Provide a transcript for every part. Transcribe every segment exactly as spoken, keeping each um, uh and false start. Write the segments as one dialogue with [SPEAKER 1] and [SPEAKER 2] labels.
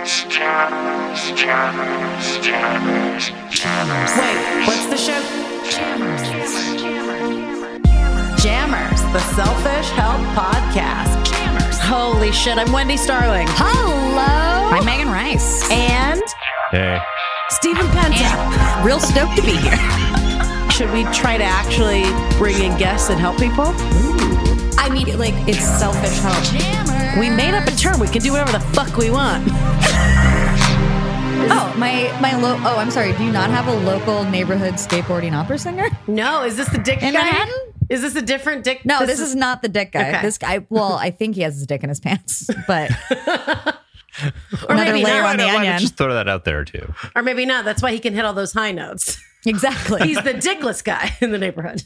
[SPEAKER 1] Jammers, jammers, jammers, jammers.
[SPEAKER 2] Wait, what's the show?
[SPEAKER 3] Jammers. Jammers. Jammers.
[SPEAKER 2] Jammers, the Selfish Help Podcast.
[SPEAKER 3] Jammers.
[SPEAKER 2] Holy shit, I'm Wendy Starling.
[SPEAKER 3] Hello. I'm Megan Rice.
[SPEAKER 2] And
[SPEAKER 4] Hey.
[SPEAKER 2] Stephen Penta.
[SPEAKER 3] And real stoked to be here.
[SPEAKER 2] Should we try to actually bring in guests and help people?
[SPEAKER 3] I mean, like, it's selfish help. Jammers.
[SPEAKER 2] We made up a term. We can do whatever the fuck we want.
[SPEAKER 3] Oh, my, my lo- oh, I'm sorry. Do you not have a local neighborhood skateboarding opera singer?
[SPEAKER 2] No, is this the dick
[SPEAKER 3] In
[SPEAKER 2] guy?
[SPEAKER 3] Manhattan?
[SPEAKER 2] Is this a different dick?
[SPEAKER 3] No, this, this is, is not the dick guy.
[SPEAKER 2] Okay.
[SPEAKER 3] This guy, well, I think he has his dick in his pants, but
[SPEAKER 2] or
[SPEAKER 3] another
[SPEAKER 2] maybe
[SPEAKER 3] layer
[SPEAKER 2] not.
[SPEAKER 3] on the
[SPEAKER 4] Why not
[SPEAKER 3] onion.
[SPEAKER 4] just throw that out there too?
[SPEAKER 2] Or maybe not. That's why he can hit all those high notes.
[SPEAKER 3] Exactly.
[SPEAKER 2] He's the dickless guy in the neighborhood.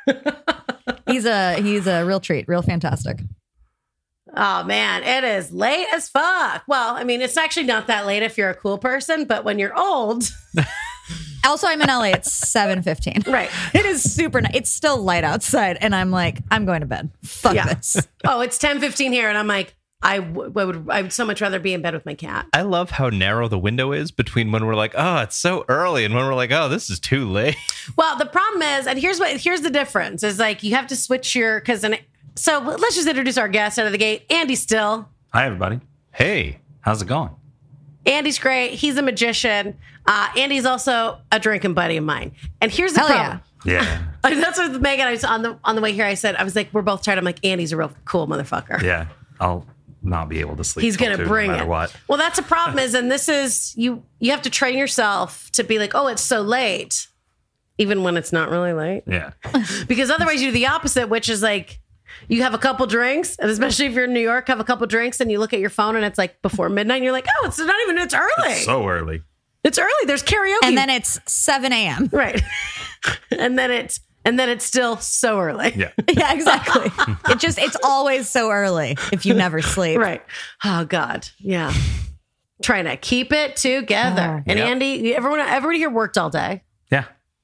[SPEAKER 3] he's a he's a real treat, real fantastic.
[SPEAKER 2] Oh, man, it is late as fuck. Well, I mean, it's actually not that late if you're a cool person, but when you're old.
[SPEAKER 3] Also, I'm in L A. It's seven fifteen.
[SPEAKER 2] Right.
[SPEAKER 3] It is super nice. It's still light outside, and I'm like, I'm going to bed. Fuck
[SPEAKER 2] Yeah.
[SPEAKER 3] this.
[SPEAKER 2] Oh, it's ten fifteen here, and I'm like, I w- would I would so much rather be in bed with my cat.
[SPEAKER 4] I love how narrow the window is between when we're like, oh, it's so early, and when we're like, oh, this is too late.
[SPEAKER 2] Well, the problem is, and here's what here's the difference is like you have to switch your because so let's just introduce our guest out of the gate. Andy Still.
[SPEAKER 5] Hi, everybody.
[SPEAKER 4] Hey.
[SPEAKER 5] How's it going?
[SPEAKER 2] Andy's great. He's a magician. Uh, Andy's also a drinking buddy of mine. And here's the
[SPEAKER 3] Hell
[SPEAKER 2] problem.
[SPEAKER 5] Yeah.
[SPEAKER 2] That's what Megan. I was on the on the way here. I said I was like, we're both tired. I'm like, Andy's a real cool motherfucker.
[SPEAKER 5] Yeah. I'll not be able to sleep.
[SPEAKER 2] He's
[SPEAKER 5] till
[SPEAKER 2] gonna
[SPEAKER 5] two,
[SPEAKER 2] bring
[SPEAKER 5] no matter
[SPEAKER 2] it.
[SPEAKER 5] What.
[SPEAKER 2] Well, that's a problem. Is and this is you. You have to train yourself to be like, oh, it's so late, even when it's not really late.
[SPEAKER 5] Yeah.
[SPEAKER 2] Because otherwise, you do the opposite, which is like you have a couple drinks, and especially if you're in New York, have a couple drinks, and you look at your phone, and it's like before midnight. And you're like, oh, it's not even. It's early.
[SPEAKER 5] So early.
[SPEAKER 2] It's early. There's karaoke,
[SPEAKER 3] And then it's seven a.m.
[SPEAKER 2] right, and then it's and then it's still so early.
[SPEAKER 5] Yeah.
[SPEAKER 3] Yeah, exactly. It just, it's always so early if you never sleep.
[SPEAKER 2] Right. Oh God. Yeah. Trying to keep it together. And
[SPEAKER 5] Yep.
[SPEAKER 2] Andy, everyone, everybody here worked all day.
[SPEAKER 5] Yeah.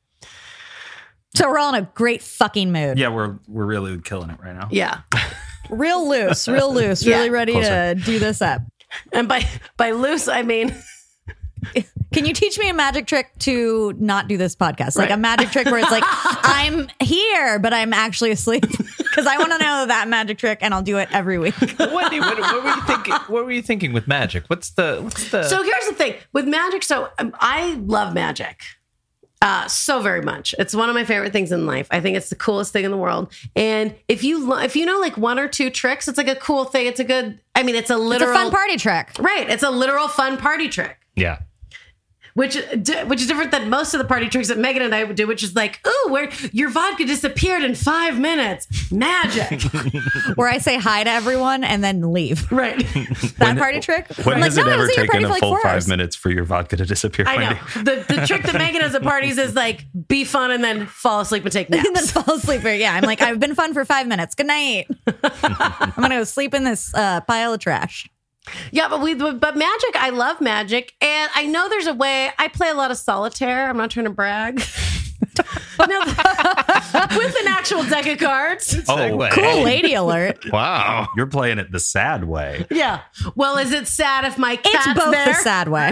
[SPEAKER 3] So we're all in a great fucking mood.
[SPEAKER 5] Yeah. We're we're really killing it right now.
[SPEAKER 2] Yeah.
[SPEAKER 3] Real loose, real loose,
[SPEAKER 2] Yeah.
[SPEAKER 3] really ready
[SPEAKER 5] Closer.
[SPEAKER 3] to do this up.
[SPEAKER 2] And by by loose, I mean
[SPEAKER 3] Can you teach me a magic trick to not do this podcast? Like
[SPEAKER 2] Right.
[SPEAKER 3] a magic trick where it's like, I'm here, but I'm actually asleep. Because I want to know that magic trick and I'll do it every week.
[SPEAKER 4] Wendy, what, what were you thinking? What were you thinking with magic? What's the what's the
[SPEAKER 2] so. Here's the thing with magic. So um, I love magic. Uh, so very much. It's one of my favorite things in life. I think it's the coolest thing in the world. And if you lo- if you know like one or two tricks, it's like a cool thing. It's a good. I mean, it's a
[SPEAKER 3] It's
[SPEAKER 2] literal
[SPEAKER 3] a fun party trick.
[SPEAKER 2] Right. It's a literal fun party trick.
[SPEAKER 4] yeah?
[SPEAKER 2] Which, which is different than most of the party tricks that Megan and I would do, which is like, ooh, where your vodka disappeared in five minutes. Magic.
[SPEAKER 3] Where I say hi to everyone and then leave.
[SPEAKER 2] Right.
[SPEAKER 3] That party trick?
[SPEAKER 5] When
[SPEAKER 3] I'm like,
[SPEAKER 5] has
[SPEAKER 3] no,
[SPEAKER 5] it
[SPEAKER 3] I
[SPEAKER 5] ever
[SPEAKER 3] was at your party
[SPEAKER 5] taken
[SPEAKER 3] for
[SPEAKER 5] a
[SPEAKER 3] like
[SPEAKER 5] full
[SPEAKER 3] four
[SPEAKER 5] five
[SPEAKER 3] hours.
[SPEAKER 5] minutes for your vodka to disappear?
[SPEAKER 2] I know.
[SPEAKER 5] Wendy?
[SPEAKER 2] The, the trick that Megan does at parties is like, be fun and then fall asleep and take
[SPEAKER 3] And then
[SPEAKER 2] naps.
[SPEAKER 3] fall asleep. Yeah, I'm like, I've been fun for five minutes. Good night. I'm going to go sleep in this uh, pile of trash.
[SPEAKER 2] Yeah, but we, but magic, I love magic. And I know there's a way, I play a lot of solitaire. I'm not trying to brag. No, with an actual deck of cards.
[SPEAKER 5] Oh,
[SPEAKER 4] Segue.
[SPEAKER 3] Cool lady alert.
[SPEAKER 4] Wow.
[SPEAKER 5] You're playing it the sad way.
[SPEAKER 2] Yeah. Well, is it sad if my cat's
[SPEAKER 3] It's both
[SPEAKER 2] there?
[SPEAKER 3] the sad way.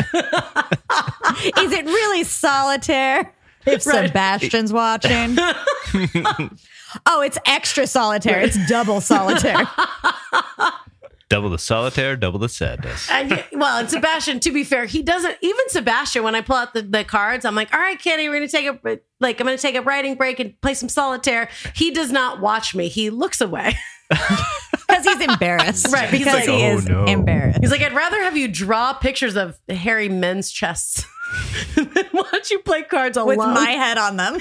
[SPEAKER 3] Is it really solitaire if
[SPEAKER 2] Right.
[SPEAKER 3] Sebastian's watching? Oh, it's extra solitaire. It's double solitaire.
[SPEAKER 4] Double the solitaire, double the sadness.
[SPEAKER 2] And, y- well, and Sebastian, to be fair, he doesn't, even Sebastian, when I pull out the, the cards, I'm like, all right, Kenny, we're going to take a, like, I'm going to take a writing break and play some solitaire. He does not watch me. He looks away.
[SPEAKER 3] Because he's embarrassed.
[SPEAKER 2] Right. He's
[SPEAKER 3] Because
[SPEAKER 2] like,
[SPEAKER 3] he
[SPEAKER 4] oh,
[SPEAKER 3] is
[SPEAKER 4] no.
[SPEAKER 3] embarrassed.
[SPEAKER 2] He's like, I'd rather have you draw pictures of hairy men's chests than watch you play cards alone.
[SPEAKER 3] With my head on them.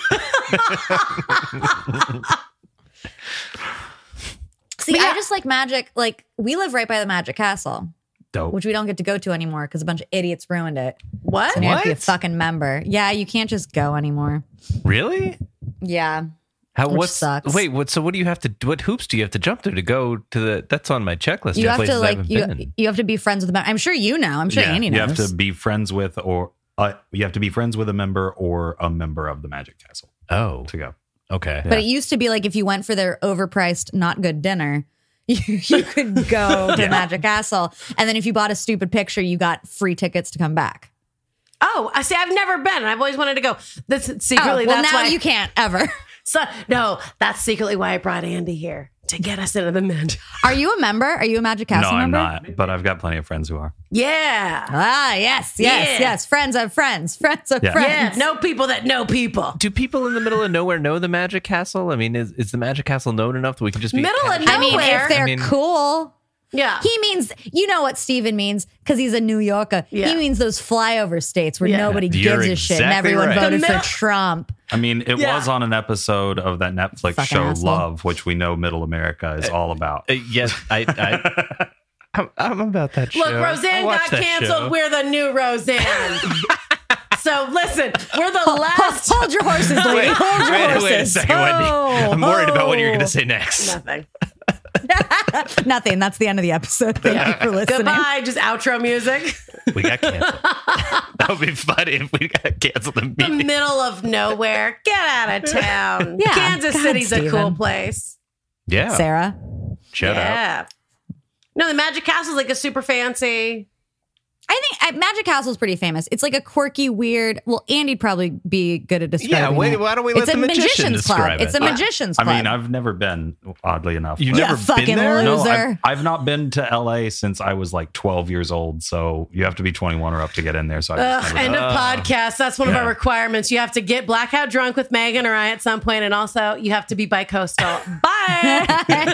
[SPEAKER 3] See,
[SPEAKER 2] Yeah.
[SPEAKER 3] I just like magic. Like, we live right by the Magic Castle,
[SPEAKER 5] Dope.
[SPEAKER 3] which we don't get to go to anymore because a bunch of idiots ruined it.
[SPEAKER 2] What?
[SPEAKER 3] So you have to be a
[SPEAKER 4] What?
[SPEAKER 3] fucking member. Yeah, you can't just go anymore.
[SPEAKER 4] Really?
[SPEAKER 3] Yeah.
[SPEAKER 4] How
[SPEAKER 3] Which
[SPEAKER 4] what's
[SPEAKER 3] sucks.
[SPEAKER 4] wait? What? So what do you have to? What hoops do you have to jump through to go to the? That's on my checklist.
[SPEAKER 3] You
[SPEAKER 4] of
[SPEAKER 3] have to
[SPEAKER 4] places I
[SPEAKER 3] like
[SPEAKER 4] haven't
[SPEAKER 3] you,
[SPEAKER 4] been.
[SPEAKER 3] you have to be friends with the member. I'm sure you know. I'm sure
[SPEAKER 5] yeah,
[SPEAKER 3] Andy
[SPEAKER 5] you
[SPEAKER 3] knows.
[SPEAKER 5] have to be friends with or uh, you have to be friends with a member or a member of the Magic Castle
[SPEAKER 4] Oh,
[SPEAKER 5] to go.
[SPEAKER 4] okay.
[SPEAKER 3] But it used to be like if you went for their overpriced, not good dinner, you, you could go to Magic Castle. And then if you bought a stupid picture, you got free tickets to come back.
[SPEAKER 2] Oh, I see. I've never been. I've always wanted to go. That's secretly.
[SPEAKER 3] Oh, well,
[SPEAKER 2] that's
[SPEAKER 3] now
[SPEAKER 2] why
[SPEAKER 3] you can't ever.
[SPEAKER 2] So no, that's secretly why I brought Andy here to get us into the Magic.
[SPEAKER 3] Are you a member? Are you a Magic Castle
[SPEAKER 5] No, I'm
[SPEAKER 3] member?
[SPEAKER 5] not. But I've got plenty of friends who are.
[SPEAKER 2] Yeah.
[SPEAKER 3] Ah, yes, yes,
[SPEAKER 2] Yeah.
[SPEAKER 3] yes. Friends of friends, friends of
[SPEAKER 5] Yeah.
[SPEAKER 3] friends.
[SPEAKER 2] Yeah. Know people that know people.
[SPEAKER 4] Do people in the middle of nowhere know the Magic Castle? I mean, is, is the Magic Castle known enough that we can just be
[SPEAKER 2] Middle of
[SPEAKER 4] casual?
[SPEAKER 3] I mean,
[SPEAKER 2] Nowhere.
[SPEAKER 3] if they're
[SPEAKER 4] I mean-
[SPEAKER 3] cool.
[SPEAKER 2] Yeah.
[SPEAKER 3] He means, you know what Steven means, because he's a New Yorker.
[SPEAKER 2] Yeah.
[SPEAKER 3] He means those flyover states where
[SPEAKER 2] Yeah.
[SPEAKER 3] nobody
[SPEAKER 4] You're
[SPEAKER 3] gives a shit and
[SPEAKER 4] exactly
[SPEAKER 3] everyone
[SPEAKER 4] right.
[SPEAKER 3] voted
[SPEAKER 2] The
[SPEAKER 3] for
[SPEAKER 2] middle-
[SPEAKER 3] Trump.
[SPEAKER 5] I mean, it
[SPEAKER 2] Yeah.
[SPEAKER 5] was on an episode of that Netflix
[SPEAKER 3] Fucking
[SPEAKER 5] show
[SPEAKER 3] asshole.
[SPEAKER 5] Love, which we know Middle America is all about.
[SPEAKER 4] Uh, yes, I, I, I'm, I'm about that show.
[SPEAKER 2] Look,
[SPEAKER 4] I
[SPEAKER 2] Roseanne
[SPEAKER 4] watched
[SPEAKER 2] got
[SPEAKER 4] that
[SPEAKER 2] canceled.
[SPEAKER 4] show.
[SPEAKER 2] We're the new Roseanne. So listen, we're the
[SPEAKER 3] Hold,
[SPEAKER 2] last.
[SPEAKER 3] hold your horses, lady.
[SPEAKER 4] Wait,
[SPEAKER 3] hold your
[SPEAKER 4] wait,
[SPEAKER 3] horses.
[SPEAKER 4] wait a second, Wendy.
[SPEAKER 3] Oh,
[SPEAKER 4] I'm worried about what you're going
[SPEAKER 3] oh.
[SPEAKER 4] to say next.
[SPEAKER 2] Nothing.
[SPEAKER 3] Nothing. That's the end of the episode. Thank you for listening.
[SPEAKER 2] Goodbye. Just outro music.
[SPEAKER 4] We got canceled. That would be funny if we got canceled
[SPEAKER 2] The
[SPEAKER 4] immediately.
[SPEAKER 2] middle of nowhere. Get out of town.
[SPEAKER 3] Yeah.
[SPEAKER 2] Kansas
[SPEAKER 3] God,
[SPEAKER 2] City's a
[SPEAKER 3] Steven.
[SPEAKER 2] cool place.
[SPEAKER 4] Yeah.
[SPEAKER 3] Sarah.
[SPEAKER 4] Shout out.
[SPEAKER 2] Yeah. No, the Magic Castle's like a super fancy.
[SPEAKER 3] I think uh, Magic Castle is pretty famous. It's like a quirky, weird. Well, Andy'd probably be good at describing
[SPEAKER 4] Yeah, wait,
[SPEAKER 3] it.
[SPEAKER 4] why don't we let
[SPEAKER 3] it's
[SPEAKER 4] the
[SPEAKER 3] a
[SPEAKER 4] magician
[SPEAKER 3] magician's club.
[SPEAKER 4] describe
[SPEAKER 3] It's a
[SPEAKER 4] it?
[SPEAKER 3] magician's
[SPEAKER 5] I
[SPEAKER 3] club.
[SPEAKER 5] mean, I've never been, oddly enough.
[SPEAKER 4] You've
[SPEAKER 5] but-
[SPEAKER 3] Yeah,
[SPEAKER 4] never
[SPEAKER 3] fucking
[SPEAKER 4] been there?
[SPEAKER 3] loser.
[SPEAKER 5] No, I've, I've not been to L A since I was like twelve years old. So you have to be twenty-one or up to get in there. So I just
[SPEAKER 2] Ugh,
[SPEAKER 5] never
[SPEAKER 2] end
[SPEAKER 5] done
[SPEAKER 2] of podcast. That's one of
[SPEAKER 5] Yeah.
[SPEAKER 2] our requirements. You have to get blackout drunk with Megan or I at some point, and also you have to be bi-coastal. Bye.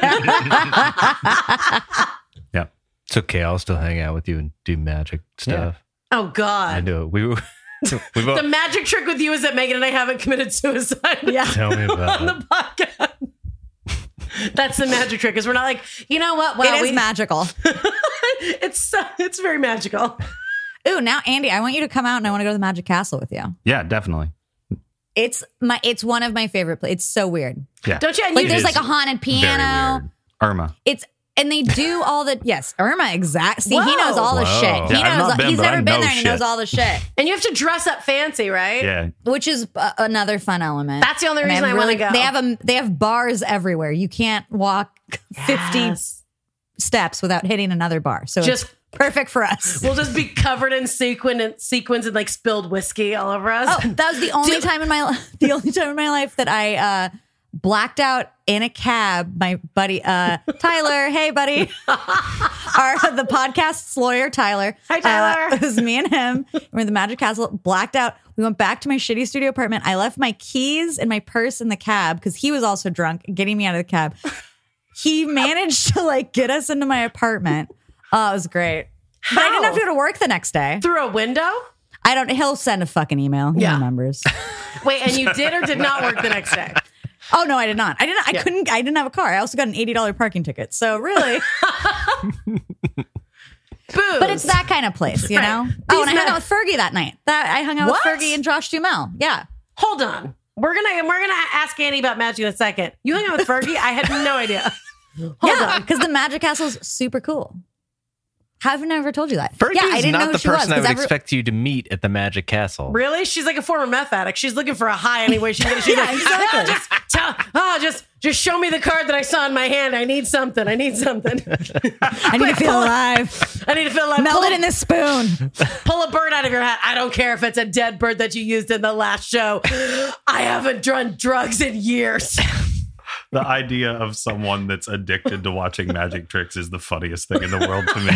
[SPEAKER 5] it. Yeah.
[SPEAKER 4] It's okay. I'll still hang out with you and do magic stuff.
[SPEAKER 2] Oh
[SPEAKER 4] I
[SPEAKER 2] God.
[SPEAKER 4] do it. We were. We both,
[SPEAKER 2] The magic trick with you is that Megan and I haven't committed suicide.
[SPEAKER 3] Yeah.
[SPEAKER 4] tell me about
[SPEAKER 2] On
[SPEAKER 4] it.
[SPEAKER 2] the podcast. That's the magic trick. Is we're not like, you know what? Well,
[SPEAKER 3] it is
[SPEAKER 2] we,
[SPEAKER 3] magical.
[SPEAKER 2] it's so- it's very magical.
[SPEAKER 3] Ooh, now Andy, I want you to come out and I want to go to the Magic Castle with you.
[SPEAKER 5] Yeah, definitely.
[SPEAKER 3] It's my. It's one of my favorite places. It's so weird.
[SPEAKER 5] Yeah.
[SPEAKER 2] Don't you? And
[SPEAKER 3] Like
[SPEAKER 2] you
[SPEAKER 3] there's
[SPEAKER 5] is
[SPEAKER 3] like a haunted
[SPEAKER 5] Very
[SPEAKER 3] piano.
[SPEAKER 5] weird. Irma.
[SPEAKER 3] It's and they do all the yes, Irma exact. See, he
[SPEAKER 2] Whoa.
[SPEAKER 3] knows all the
[SPEAKER 4] Whoa.
[SPEAKER 3] shit. He
[SPEAKER 5] Yeah, I've
[SPEAKER 3] knows.
[SPEAKER 5] not been,
[SPEAKER 3] he's
[SPEAKER 5] but I
[SPEAKER 3] never been
[SPEAKER 5] know
[SPEAKER 3] there. And he knows
[SPEAKER 5] shit.
[SPEAKER 3] all the shit,
[SPEAKER 2] and you have to dress up fancy, right?
[SPEAKER 5] Yeah.
[SPEAKER 3] which is uh, another fun element.
[SPEAKER 2] That's the only
[SPEAKER 3] And they
[SPEAKER 2] reason
[SPEAKER 3] have
[SPEAKER 2] I wanna
[SPEAKER 3] really-
[SPEAKER 2] go.
[SPEAKER 3] They have a, They have bars everywhere. You can't walk fifty
[SPEAKER 2] Yes.
[SPEAKER 3] steps without hitting another bar. So
[SPEAKER 2] Just-
[SPEAKER 3] it's perfect for us.
[SPEAKER 2] We'll just be covered in sequin and sequins and like spilled whiskey all over us.
[SPEAKER 3] Oh, that was the only
[SPEAKER 2] Do-
[SPEAKER 3] time in my li- the only time in my life that I uh, blacked out in a cab. My buddy uh, Tyler, hey buddy, our the podcast's lawyer Tyler.
[SPEAKER 2] Hi, Tyler.
[SPEAKER 3] Uh, it was me and him. We were in the Magic Castle, blacked out. We went back to my shitty studio apartment. I left my keys and my purse in the cab because he was also drunk, getting me out of the cab. He managed to like get us into my apartment. Oh, it was great. But I didn't have to go to work the next day.
[SPEAKER 2] Through a window?
[SPEAKER 3] I don't. He'll send a fucking email. He
[SPEAKER 2] Yeah.
[SPEAKER 3] remembers.
[SPEAKER 2] Wait, and you did or did not work the next day?
[SPEAKER 3] Oh no, I did not. I didn't. I
[SPEAKER 2] Yeah.
[SPEAKER 3] couldn't. I didn't have a car. I also got an eighty dollar parking ticket. So really,
[SPEAKER 2] Booze.
[SPEAKER 3] but it's that kind of place, you
[SPEAKER 2] Right.
[SPEAKER 3] know.
[SPEAKER 2] These
[SPEAKER 3] Oh, and I hung
[SPEAKER 2] men-
[SPEAKER 3] out with Fergie that night. That I hung out
[SPEAKER 2] What?
[SPEAKER 3] with Fergie and Josh Duhamel. Yeah.
[SPEAKER 2] Hold on. We're gonna we're gonna ask Annie about magic in a second. You hung out with Fergie? I had no idea. Hold
[SPEAKER 3] yeah,
[SPEAKER 2] on.
[SPEAKER 3] because the Magic Castle's super cool. Haven't I ever told you that?
[SPEAKER 4] Fergie
[SPEAKER 3] yeah, I
[SPEAKER 4] is
[SPEAKER 3] didn't know
[SPEAKER 4] not
[SPEAKER 3] who
[SPEAKER 4] the
[SPEAKER 3] she was.
[SPEAKER 4] person I
[SPEAKER 3] 'cause
[SPEAKER 4] would
[SPEAKER 3] every-
[SPEAKER 4] expect you to meet at the Magic Castle.
[SPEAKER 2] Really? She's like a former meth addict. She's looking for a high any way she can. She's
[SPEAKER 3] Yeah,
[SPEAKER 2] like,
[SPEAKER 3] exactly.
[SPEAKER 2] "Oh, just tell, oh, just just show me the card that I saw in my hand. I need something. I need something.
[SPEAKER 3] I need to feel alive.
[SPEAKER 2] I need to feel like
[SPEAKER 3] Meld
[SPEAKER 2] pull,
[SPEAKER 3] it in this spoon.
[SPEAKER 2] pull a bird out of your hat. I don't care if it's a dead bird that you used in the last show. I haven't done drugs in years.
[SPEAKER 5] The idea of someone that's addicted to watching magic tricks is the funniest thing in the world to me.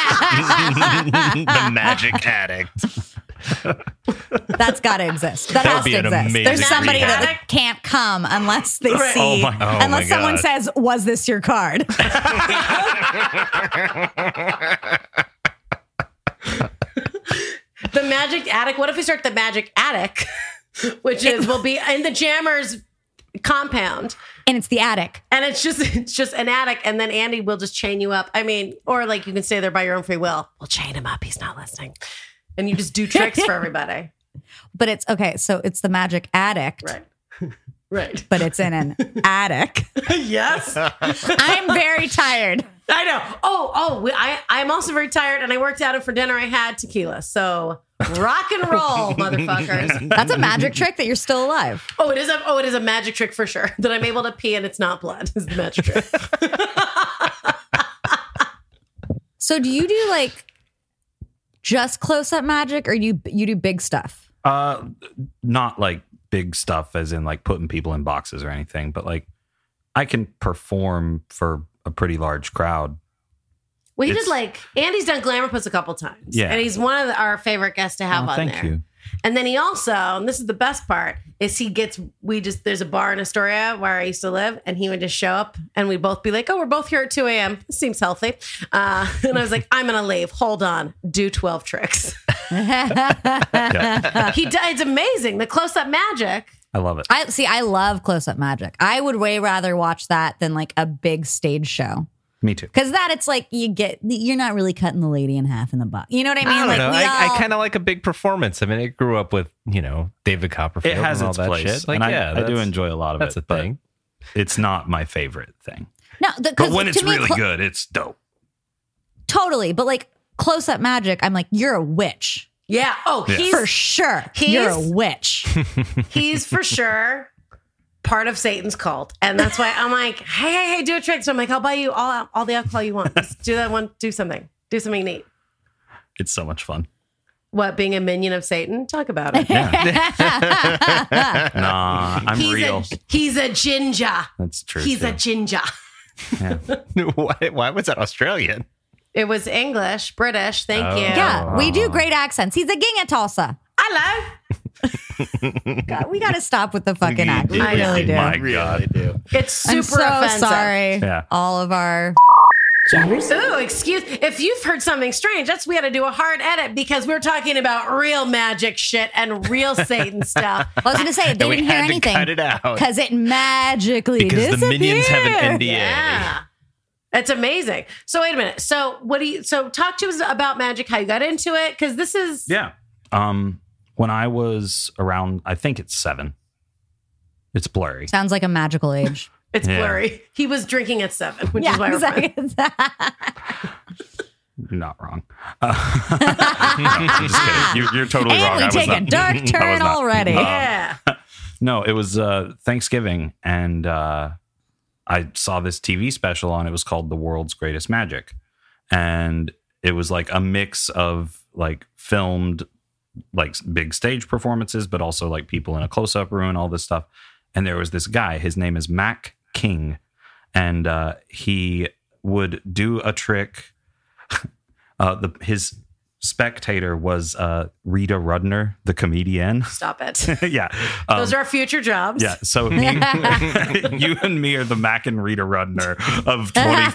[SPEAKER 4] The magic addict.
[SPEAKER 3] That's got to exist. That,
[SPEAKER 4] That
[SPEAKER 3] has
[SPEAKER 4] would be
[SPEAKER 3] to
[SPEAKER 4] an
[SPEAKER 3] exist.
[SPEAKER 4] amazing
[SPEAKER 3] There's somebody
[SPEAKER 2] rehab.
[SPEAKER 3] that can't come unless they
[SPEAKER 2] Right.
[SPEAKER 3] see,
[SPEAKER 5] Oh my-
[SPEAKER 4] oh
[SPEAKER 3] unless
[SPEAKER 4] my
[SPEAKER 3] someone
[SPEAKER 4] God.
[SPEAKER 3] says, "Was this your card?"
[SPEAKER 2] The magic attic. What if we start the magic attic, which is will be in the Jammers compound,
[SPEAKER 3] And it's the attic.
[SPEAKER 2] and it's just it's just an attic, and then Andy will just chain you up. I mean, or like you can stay there by your own free will. We'll chain him up. He's not listening, and you just do tricks for everybody.
[SPEAKER 3] But it's okay. So it's the Magic Addict,
[SPEAKER 2] Right. Right.
[SPEAKER 3] but it's in an attic.
[SPEAKER 2] Yes.
[SPEAKER 3] I'm very tired.
[SPEAKER 2] I know. Oh, oh, we, I, I'm also very tired, and I worked out, and for dinner I had tequila. So rock and roll, motherfuckers.
[SPEAKER 3] That's a magic trick that you're still alive.
[SPEAKER 2] Oh, it is a oh, it is a magic trick for sure that I'm able to pee and it's not blood. Is the magic trick.
[SPEAKER 3] So do you do like just close up magic, or you you do big stuff?
[SPEAKER 5] Uh, not like big stuff as in like putting people in boxes or anything, but like I can perform for a pretty large crowd.
[SPEAKER 2] Well, he
[SPEAKER 5] It's-
[SPEAKER 2] did like Andy's done Glamour Puss a couple times.
[SPEAKER 5] Yeah.
[SPEAKER 2] And he's one of the, our favorite guests to have
[SPEAKER 5] Oh,
[SPEAKER 2] on
[SPEAKER 5] thank
[SPEAKER 2] there.
[SPEAKER 5] you.
[SPEAKER 2] And then he also, and this is the best part, is he gets, we just, there's a bar in Astoria where I used to live, and he would just show up and we'd both be like, oh, we're both here at two a.m. This seems healthy. Uh, and I was like, I'm going to leave. Hold on. Do twelve tricks.
[SPEAKER 5] Yeah,
[SPEAKER 2] He does. It's amazing. The close up magic.
[SPEAKER 5] I love it.
[SPEAKER 3] I see. I love close up magic. I would way rather watch that than like a big stage show.
[SPEAKER 5] Me too.
[SPEAKER 3] Because that it's like you get you're not really cutting the lady in half in the box. You know what I mean?
[SPEAKER 4] I don't
[SPEAKER 3] like
[SPEAKER 4] know.
[SPEAKER 3] we
[SPEAKER 4] I,
[SPEAKER 3] all,
[SPEAKER 4] I kind of like a big performance. I mean, I grew up with, you know, David Copperfield
[SPEAKER 5] It has
[SPEAKER 4] and all
[SPEAKER 5] its
[SPEAKER 4] that
[SPEAKER 5] place,
[SPEAKER 4] shit. Like,
[SPEAKER 5] and I,
[SPEAKER 4] yeah,
[SPEAKER 5] I do
[SPEAKER 4] that's-
[SPEAKER 5] enjoy a lot of
[SPEAKER 4] That's
[SPEAKER 5] it.
[SPEAKER 4] a
[SPEAKER 5] but
[SPEAKER 4] thing.
[SPEAKER 5] It's not my favorite thing.
[SPEAKER 3] no. The, 'cause
[SPEAKER 5] But when
[SPEAKER 3] to
[SPEAKER 5] it's
[SPEAKER 3] me,
[SPEAKER 5] really
[SPEAKER 3] clo-
[SPEAKER 5] good, it's dope.
[SPEAKER 3] totally. But like close up magic, I'm like you're a witch
[SPEAKER 2] Yeah. Oh,
[SPEAKER 5] Yeah.
[SPEAKER 2] he's
[SPEAKER 3] for sure.
[SPEAKER 2] he's-
[SPEAKER 3] You're a witch.
[SPEAKER 2] he's for sure part of Satan's cult, and that's why I'm like, hey, hey, hey, do a trick. So I'm like, I'll buy you all all the alcohol you want. Just do that one. Do something. Do something neat.
[SPEAKER 5] It's so much fun.
[SPEAKER 2] What, being a minion of Satan? Talk about it.
[SPEAKER 5] Nah, I'm
[SPEAKER 2] he's
[SPEAKER 5] real.
[SPEAKER 2] A, he's a ginger.
[SPEAKER 5] That's true.
[SPEAKER 2] He's
[SPEAKER 5] too.
[SPEAKER 2] a ginger.
[SPEAKER 5] Yeah.
[SPEAKER 4] why, why was that Australian?
[SPEAKER 2] It was English, British. Thank
[SPEAKER 4] Oh.
[SPEAKER 2] you.
[SPEAKER 3] Yeah, we do great accents. He's a ging at Tulsa.
[SPEAKER 2] Hello.
[SPEAKER 3] God, we got to stop with the fucking act. We
[SPEAKER 2] I
[SPEAKER 3] really
[SPEAKER 2] know.
[SPEAKER 3] do.
[SPEAKER 5] My
[SPEAKER 4] Really
[SPEAKER 5] God.
[SPEAKER 4] do.
[SPEAKER 2] It's super
[SPEAKER 3] I'm so
[SPEAKER 2] offensive.
[SPEAKER 3] sorry.
[SPEAKER 5] Yeah.
[SPEAKER 3] All of our
[SPEAKER 2] Ooh, excuse. If you've heard something strange, that's we had to do a hard edit because we're talking about real magic shit and real Satan stuff.
[SPEAKER 3] I was going to say they
[SPEAKER 4] And we
[SPEAKER 3] didn't hear
[SPEAKER 4] had to
[SPEAKER 3] anything
[SPEAKER 4] cut it out.
[SPEAKER 3] because it magically
[SPEAKER 4] Because the minions have an
[SPEAKER 3] disappeared.
[SPEAKER 4] N D A.
[SPEAKER 2] Yeah. It's amazing. So wait a minute. So what do you so talk to us about magic, how you got into it? Because this is
[SPEAKER 5] Yeah. Um, when I was around, I think it's seven. It's blurry.
[SPEAKER 3] Sounds like a magical age.
[SPEAKER 2] it's
[SPEAKER 5] Yeah.
[SPEAKER 2] blurry. He was drinking at seven, which is why we're friends.
[SPEAKER 3] exactly.
[SPEAKER 5] You're not wrong. Uh, no, I'm just kidding. You, you're totally
[SPEAKER 3] And
[SPEAKER 5] wrong.
[SPEAKER 3] we
[SPEAKER 5] I was
[SPEAKER 3] take a
[SPEAKER 5] not-
[SPEAKER 3] dark
[SPEAKER 5] I was
[SPEAKER 3] turn
[SPEAKER 5] not.
[SPEAKER 3] already.
[SPEAKER 5] Uh,
[SPEAKER 2] Yeah.
[SPEAKER 5] No, it was uh, Thanksgiving, and uh, I saw this T V special on. It was called "The World's Greatest Magic," and it was like a mix of like filmed, like big stage performances, but also like people in a close-up room and all this stuff. And there was this guy. His name is Mac King, and uh, he would do a trick. uh, the his spectator was uh, Rita Rudner, the comedian.
[SPEAKER 2] Stop it.
[SPEAKER 5] yeah. Um,
[SPEAKER 2] Those are our future jobs.
[SPEAKER 5] yeah, so he, you and me are the Mac and Rita Rudner of twenty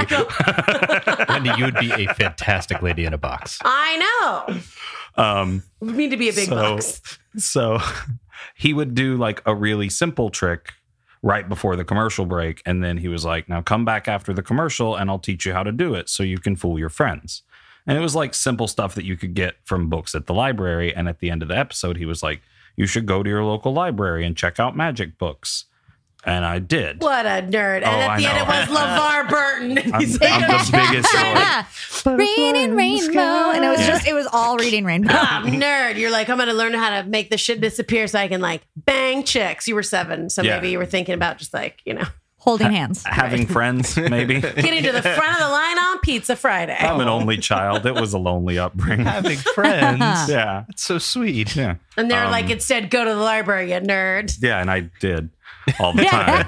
[SPEAKER 5] thirty.
[SPEAKER 4] Wendy, you would be a fantastic lady in a box.
[SPEAKER 2] I know.
[SPEAKER 5] Um,
[SPEAKER 2] We need to be a big
[SPEAKER 5] so,
[SPEAKER 2] box.
[SPEAKER 5] so he would do like a really simple trick right before the commercial break. And then he was like, now come back after the commercial and I'll teach you how to do it so you can fool your friends. And it was like simple stuff that you could get from books at the library. And at the end of the episode, he was like, you should go to your local library and check out magic books. And I did.
[SPEAKER 2] What a nerd. And
[SPEAKER 5] Oh,
[SPEAKER 2] at
[SPEAKER 5] I
[SPEAKER 2] the end, it
[SPEAKER 5] know.
[SPEAKER 2] was LeVar Burton.
[SPEAKER 5] I'm,
[SPEAKER 2] He's like,
[SPEAKER 5] I'm the biggest joy.
[SPEAKER 3] Reading rainbow, and it was
[SPEAKER 5] Yeah.
[SPEAKER 3] just it was all reading rainbow.
[SPEAKER 2] ah, nerd. You're like, I'm going to learn how to make this shit disappear so I can like bang chicks. You were seven. So
[SPEAKER 5] Yeah.
[SPEAKER 2] maybe you were thinking about just like, you know,
[SPEAKER 3] Holding hands.
[SPEAKER 5] Having friends, maybe.
[SPEAKER 2] getting to the front of the line on Pizza Friday.
[SPEAKER 5] I'm an only child. It was a lonely upbringing.
[SPEAKER 4] Having friends.
[SPEAKER 5] Yeah.
[SPEAKER 4] That's so sweet.
[SPEAKER 5] Yeah.
[SPEAKER 2] And they're
[SPEAKER 5] Um,
[SPEAKER 2] like, instead, go to the library, you nerd.
[SPEAKER 5] Yeah, and I did all the time.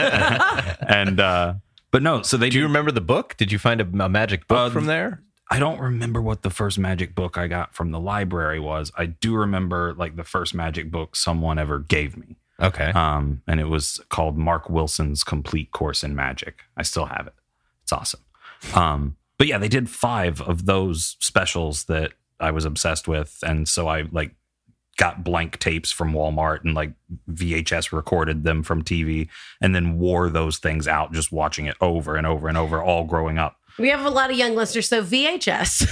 [SPEAKER 5] and uh but no, so they
[SPEAKER 4] Do you
[SPEAKER 5] do.
[SPEAKER 4] remember the book? Did you find a, a magic book
[SPEAKER 5] Uh,
[SPEAKER 4] from there?
[SPEAKER 5] I don't remember what the first magic book I got from the library was. I do remember like the first magic book someone ever gave me.
[SPEAKER 4] Okay.
[SPEAKER 5] Um, and it was called Mark Wilson's Complete Course in Magic. I still have it. It's awesome. Um, but yeah, they did five of those specials that I was obsessed with. And so I like got blank tapes from Walmart and like V H S recorded them from T V and then wore those things out just watching it over and over and over, all growing up.
[SPEAKER 2] We have a lot of young listeners, so V H S.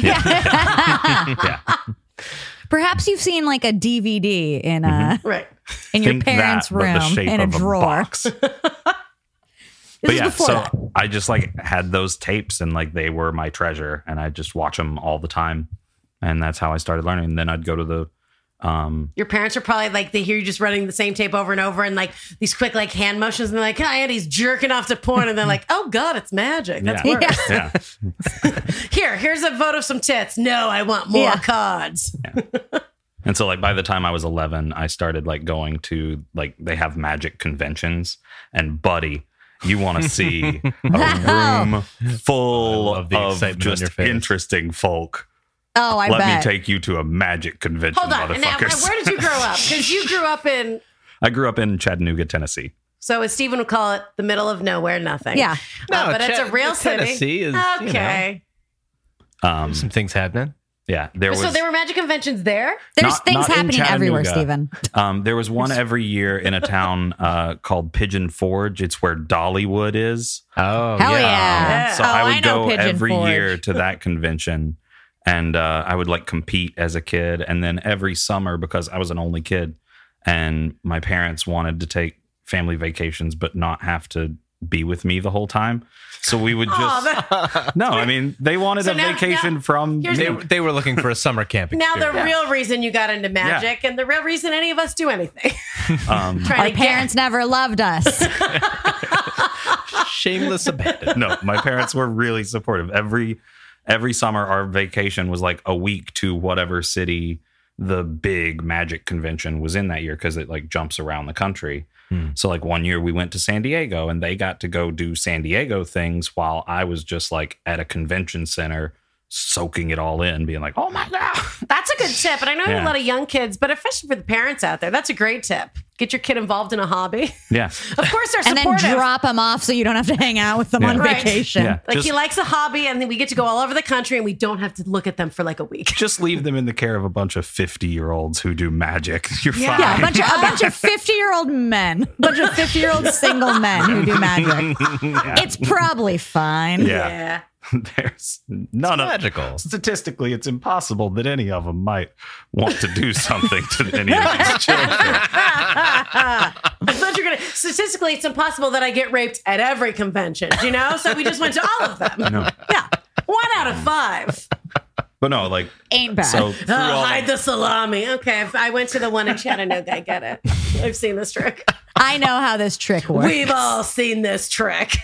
[SPEAKER 5] Yeah.
[SPEAKER 3] Perhaps you've seen like a D V D in uh
[SPEAKER 2] Right.
[SPEAKER 3] in your
[SPEAKER 5] Think
[SPEAKER 3] parents'
[SPEAKER 5] that, but the
[SPEAKER 3] room
[SPEAKER 5] shape
[SPEAKER 3] in a
[SPEAKER 5] of
[SPEAKER 3] drawer.
[SPEAKER 5] box.
[SPEAKER 3] This
[SPEAKER 5] But
[SPEAKER 3] is
[SPEAKER 5] yeah,
[SPEAKER 3] before
[SPEAKER 5] so
[SPEAKER 3] that.
[SPEAKER 5] I just like had those tapes and like they were my treasure and I just watch them all the time. And that's how I started learning. And then I'd go to the Um,
[SPEAKER 2] Your parents are probably like, they hear you just running the same tape over and over and like these quick like hand motions. And they're like, hi, Andy's jerking off to porn. And they're like, oh God, it's magic. That's
[SPEAKER 5] yeah.
[SPEAKER 2] worse.
[SPEAKER 5] yeah.
[SPEAKER 2] Here, here's a vote of some tits. No, I want more
[SPEAKER 3] Yeah.
[SPEAKER 2] cards.
[SPEAKER 5] And so like by the time I was eleven, I started like going to like they have magic conventions, and buddy, you want to see a room full
[SPEAKER 4] I love the
[SPEAKER 5] of
[SPEAKER 4] excitement on your
[SPEAKER 5] just
[SPEAKER 4] face.
[SPEAKER 5] interesting folk.
[SPEAKER 3] Oh, I
[SPEAKER 5] Let
[SPEAKER 3] bet.
[SPEAKER 5] me take you to a magic convention,
[SPEAKER 2] Hold on. And now,
[SPEAKER 5] motherfuckers.
[SPEAKER 2] where did you grow up? Because you grew up in,
[SPEAKER 5] I grew up in Chattanooga, Tennessee.
[SPEAKER 2] so as Stephen would call it, the middle of nowhere, nothing.
[SPEAKER 3] Yeah.
[SPEAKER 2] Uh, but it's a
[SPEAKER 4] Chat-
[SPEAKER 2] real city.
[SPEAKER 4] Tennessee is, you know,
[SPEAKER 2] Okay.
[SPEAKER 5] Um,
[SPEAKER 4] some things happening.
[SPEAKER 5] yeah, there was
[SPEAKER 2] So there were magic conventions there?
[SPEAKER 3] There's
[SPEAKER 5] Not-
[SPEAKER 3] things
[SPEAKER 5] not in
[SPEAKER 3] happening everywhere,
[SPEAKER 5] Chattanooga.
[SPEAKER 3] Stephen.
[SPEAKER 5] um, there was one every year in a town uh, called Pigeon Forge. It's where Dollywood is.
[SPEAKER 4] Oh,
[SPEAKER 3] Hell
[SPEAKER 4] yeah.
[SPEAKER 3] yeah.
[SPEAKER 5] So
[SPEAKER 3] Oh,
[SPEAKER 5] I would
[SPEAKER 3] I know
[SPEAKER 5] go
[SPEAKER 3] Pigeon
[SPEAKER 5] every
[SPEAKER 3] Forge.
[SPEAKER 5] year to that convention, and uh, I would like compete as a kid. And then every summer, because I was an only kid, and my parents wanted to take family vacations, but not have to be with me the whole time. So we would just
[SPEAKER 2] Oh, that,
[SPEAKER 5] no. I mean, they wanted
[SPEAKER 2] So
[SPEAKER 5] a
[SPEAKER 2] now-
[SPEAKER 5] vacation
[SPEAKER 2] now-
[SPEAKER 5] from.
[SPEAKER 2] here's
[SPEAKER 4] They,
[SPEAKER 2] the-
[SPEAKER 4] they were looking for a summer camp
[SPEAKER 2] now the
[SPEAKER 4] experience.
[SPEAKER 2] real reason you got into magic and the real reason any of us do anything.
[SPEAKER 5] Um,
[SPEAKER 2] Trying
[SPEAKER 3] Our
[SPEAKER 2] to get-
[SPEAKER 3] parents never loved us.
[SPEAKER 4] Shameless abandon.
[SPEAKER 5] no, my parents were really supportive. Every every summer, our vacation was like a week to whatever city the big magic convention was in that year, because it like jumps around the country.
[SPEAKER 4] Hmm.
[SPEAKER 5] So like one year we went to San Diego, and they got to go do San Diego things while I was just like at a convention center soaking it all in, being like, oh my God.
[SPEAKER 2] That's a good tip. And I know you have
[SPEAKER 5] Yeah.
[SPEAKER 2] a lot of young kids, but especially for the parents out there, that's a great tip. Get your kid involved in a hobby.
[SPEAKER 5] Yeah.
[SPEAKER 2] Of course, they're
[SPEAKER 3] And then
[SPEAKER 2] supportive.
[SPEAKER 3] drop them off so you don't have to hang out with them
[SPEAKER 5] Yeah.
[SPEAKER 3] on
[SPEAKER 2] Right.
[SPEAKER 3] vacation.
[SPEAKER 5] Yeah.
[SPEAKER 2] Like
[SPEAKER 5] Just-
[SPEAKER 2] he likes a hobby, and then we get to go all over the country, and we don't have to look at them for like a week.
[SPEAKER 5] Just leave them in the care of a bunch of fifty year olds who do magic. You're
[SPEAKER 2] Yeah.
[SPEAKER 5] fine.
[SPEAKER 3] Yeah, a bunch of a bunch of fifty year old men, a bunch of fifty year old single men who do magic. It's probably fine.
[SPEAKER 5] Yeah. There's none of
[SPEAKER 4] magical.
[SPEAKER 5] Statistically, it's impossible that any of them might want to do something to any of these children.
[SPEAKER 2] I thought you were gonna. Statistically, it's impossible that I get raped at every convention. You know, so we just went to all of them.
[SPEAKER 5] No.
[SPEAKER 2] Yeah, one out of five.
[SPEAKER 5] But no, like,
[SPEAKER 3] Ain't bad.
[SPEAKER 5] so through
[SPEAKER 2] Oh,
[SPEAKER 5] all
[SPEAKER 2] hide the salami. Okay, if I went to the one in Chattanooga. I get it. I've seen this trick.
[SPEAKER 3] I know how this trick works.
[SPEAKER 2] We've all seen this trick.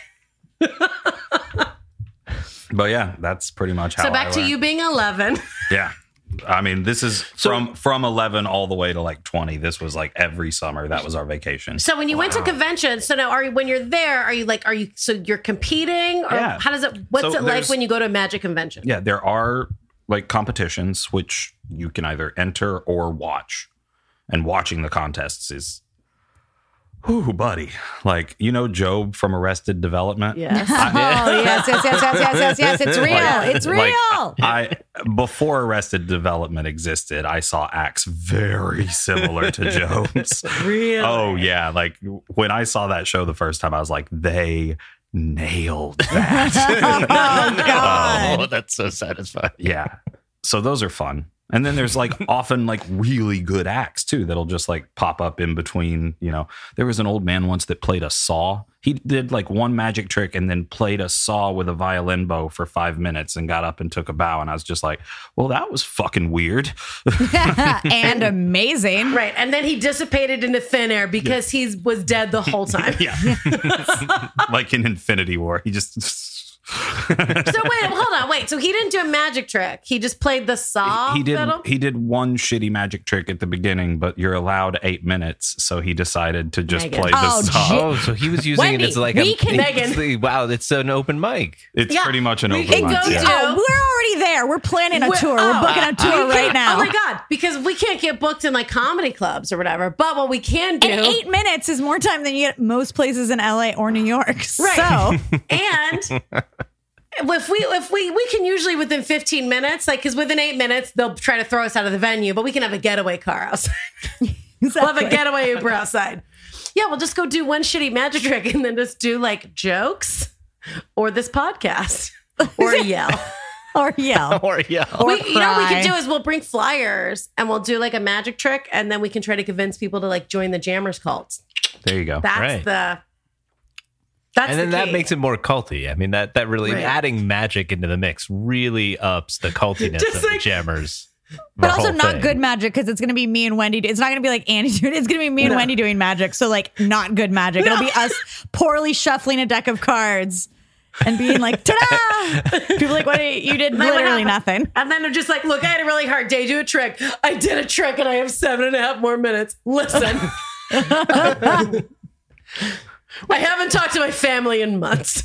[SPEAKER 5] but yeah, that's pretty much how
[SPEAKER 2] So back
[SPEAKER 5] I
[SPEAKER 2] to
[SPEAKER 5] learned.
[SPEAKER 2] you being eleven.
[SPEAKER 5] Yeah. I mean, this is from from eleven all the way to like twenty. This was like every summer. That was our vacation.
[SPEAKER 2] So when you went to conventions, so now are you when you're there? Are you like are you so you're competing or
[SPEAKER 5] Yeah.
[SPEAKER 2] how does it? What's
[SPEAKER 5] So
[SPEAKER 2] it like
[SPEAKER 5] there's-
[SPEAKER 2] when you go to a magic convention?
[SPEAKER 5] Yeah, there are like competitions which you can either enter or watch. And watching the contests is, whoo, buddy. Like, you know Job from Arrested Development?
[SPEAKER 2] Yes.
[SPEAKER 3] Oh yes, yes, yes, yes, yes, yes, yes. It's real.
[SPEAKER 5] Like-
[SPEAKER 3] It's
[SPEAKER 5] like,
[SPEAKER 3] real.
[SPEAKER 5] I before Arrested Development existed, I saw acts very similar to Job's.
[SPEAKER 2] Really?
[SPEAKER 5] Oh yeah, like when I saw that show the first time, I was like, they nailed that.
[SPEAKER 3] Oh God.
[SPEAKER 4] Oh, that's so satisfying.
[SPEAKER 5] Yeah. So those are fun. And then there's like often like really good acts too that'll just like pop up in between. You know, there was an old man once that played a saw. He did like one magic trick and then played a saw with a violin bow for five minutes and got up and took a bow. And I was just like, well, that was fucking weird.
[SPEAKER 3] And amazing.
[SPEAKER 2] Right. And then he dissipated into thin air because he was dead the whole time.
[SPEAKER 5] Yeah. Like in Infinity War. He just.
[SPEAKER 2] So wait, hold on, wait. So he didn't do a magic trick. He just played the saw
[SPEAKER 5] he did
[SPEAKER 2] fiddle?
[SPEAKER 5] he did one shitty magic trick at the beginning, but you're allowed eight minutes, so he decided to just
[SPEAKER 2] Megan.
[SPEAKER 5] play the
[SPEAKER 3] Oh,
[SPEAKER 5] saw.
[SPEAKER 3] gee.
[SPEAKER 4] Oh, so he was using
[SPEAKER 3] Wendy,
[SPEAKER 4] it as like
[SPEAKER 3] we
[SPEAKER 4] a
[SPEAKER 3] can-
[SPEAKER 2] Megan.
[SPEAKER 4] Wow, it's an open mic.
[SPEAKER 5] It's
[SPEAKER 2] Yeah,
[SPEAKER 5] pretty much an
[SPEAKER 2] we
[SPEAKER 5] open
[SPEAKER 2] can
[SPEAKER 5] mic.
[SPEAKER 2] go
[SPEAKER 5] yeah.
[SPEAKER 2] do-
[SPEAKER 3] Oh, we're already there. We're planning a
[SPEAKER 2] We're-
[SPEAKER 3] tour. We're
[SPEAKER 2] oh,
[SPEAKER 3] booking a tour
[SPEAKER 2] we
[SPEAKER 3] right
[SPEAKER 2] can't-
[SPEAKER 3] now.
[SPEAKER 2] Oh my God. Because we can't get booked in like comedy clubs or whatever. But what we can do.
[SPEAKER 3] And eight minutes is more time than you get most places in L A or New York.
[SPEAKER 2] Right.
[SPEAKER 3] So
[SPEAKER 2] And if we if we we can usually within fifteen minutes, like because within eight minutes they'll try to throw us out of the venue, but we can have a getaway car outside. We'll have a getaway Uber outside. Yeah, we'll just go do one shitty magic trick and then just do like jokes or this podcast or yell.
[SPEAKER 3] or yell.
[SPEAKER 4] Or yeah.
[SPEAKER 3] Or
[SPEAKER 2] we, you know what we
[SPEAKER 3] cry.
[SPEAKER 2] can do is we'll bring flyers and we'll do like a magic trick and then we can try to convince people to like join the Jammers cults.
[SPEAKER 5] There you go.
[SPEAKER 2] That's
[SPEAKER 4] Right.
[SPEAKER 2] the that's
[SPEAKER 4] And then
[SPEAKER 2] the
[SPEAKER 4] that
[SPEAKER 2] key.
[SPEAKER 4] makes it more culty. I mean, that that really
[SPEAKER 2] Right.
[SPEAKER 4] adding magic into the mix really ups the cultiness
[SPEAKER 2] Just
[SPEAKER 4] of the
[SPEAKER 2] like-
[SPEAKER 4] jammers.
[SPEAKER 3] But
[SPEAKER 4] the
[SPEAKER 3] also
[SPEAKER 4] whole
[SPEAKER 3] not
[SPEAKER 4] thing.
[SPEAKER 3] good magic because it's going to be me and Wendy. It's not going to be like Annie doing it. It's going to be me and
[SPEAKER 2] No.
[SPEAKER 3] Wendy doing magic. So like not good magic. It'll be us poorly shuffling a deck of cards and being like, ta-da! People are like, what? You did
[SPEAKER 2] Then what
[SPEAKER 3] literally
[SPEAKER 2] happened?
[SPEAKER 3] nothing.
[SPEAKER 2] And then I'm just like, look, I had a really hard day. Do a trick. I did a trick and I have seven and a half more minutes. Listen. I haven't talked to my family in months.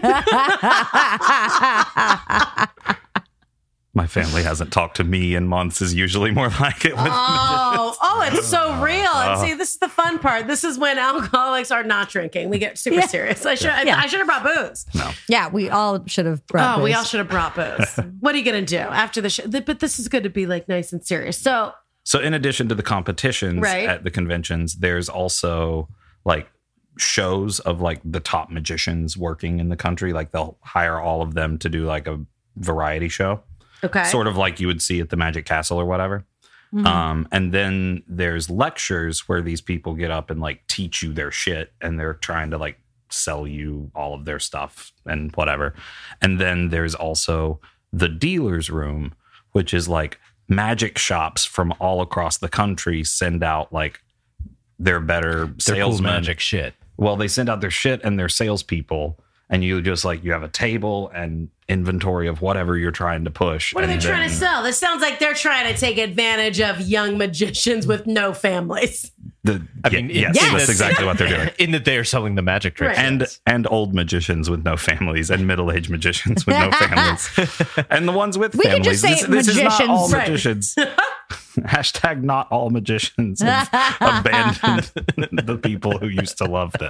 [SPEAKER 5] My family hasn't talked to me in months is usually more like it. With
[SPEAKER 2] Oh, oh, it's so real. And see, this is the fun part. This is when alcoholics are not drinking. We get super
[SPEAKER 3] Yeah.
[SPEAKER 2] serious. I should,
[SPEAKER 3] Yeah.
[SPEAKER 2] I, I should have brought booze.
[SPEAKER 5] No.
[SPEAKER 3] Yeah, we all should have brought
[SPEAKER 2] Oh, we
[SPEAKER 3] booze.
[SPEAKER 2] all should have brought booze. What are you going to do after the show? But this is good to be like nice and serious. So,
[SPEAKER 5] So in addition to the competitions
[SPEAKER 2] Right.
[SPEAKER 5] at the conventions, there's also like shows of like the top magicians working in the country. Like they'll hire all of them to do like a variety show,
[SPEAKER 2] okay.
[SPEAKER 5] sort of like you would see at the Magic Castle or whatever. Um, and then there's lectures where these people get up and like teach you their shit, and they're trying to like sell you all of their stuff and whatever. And then there's also the dealer's room, which is like magic shops from all across the country send out like their better
[SPEAKER 4] They're cool
[SPEAKER 5] salesmen.
[SPEAKER 4] magic shit.
[SPEAKER 5] Well, they send out their shit and their salespeople, and you just like you have a table and inventory of whatever you're trying to push.
[SPEAKER 2] What are they
[SPEAKER 5] and
[SPEAKER 2] trying to
[SPEAKER 5] then
[SPEAKER 2] sell? This sounds like they're trying to take advantage of young magicians with no families.
[SPEAKER 5] The,
[SPEAKER 4] I
[SPEAKER 5] yeah,
[SPEAKER 4] mean,
[SPEAKER 5] yes,
[SPEAKER 3] yes.
[SPEAKER 5] that's exactly what they're doing.
[SPEAKER 4] In that they are selling the magic tricks.
[SPEAKER 2] Right.
[SPEAKER 5] And and old magicians with no families, and middle aged magicians with no families, and the ones with
[SPEAKER 3] We could
[SPEAKER 5] families.
[SPEAKER 3] just say
[SPEAKER 5] this, this is not all
[SPEAKER 2] magicians.
[SPEAKER 5] magicians. Hashtag not all magicians have abandoned the people who used to love them.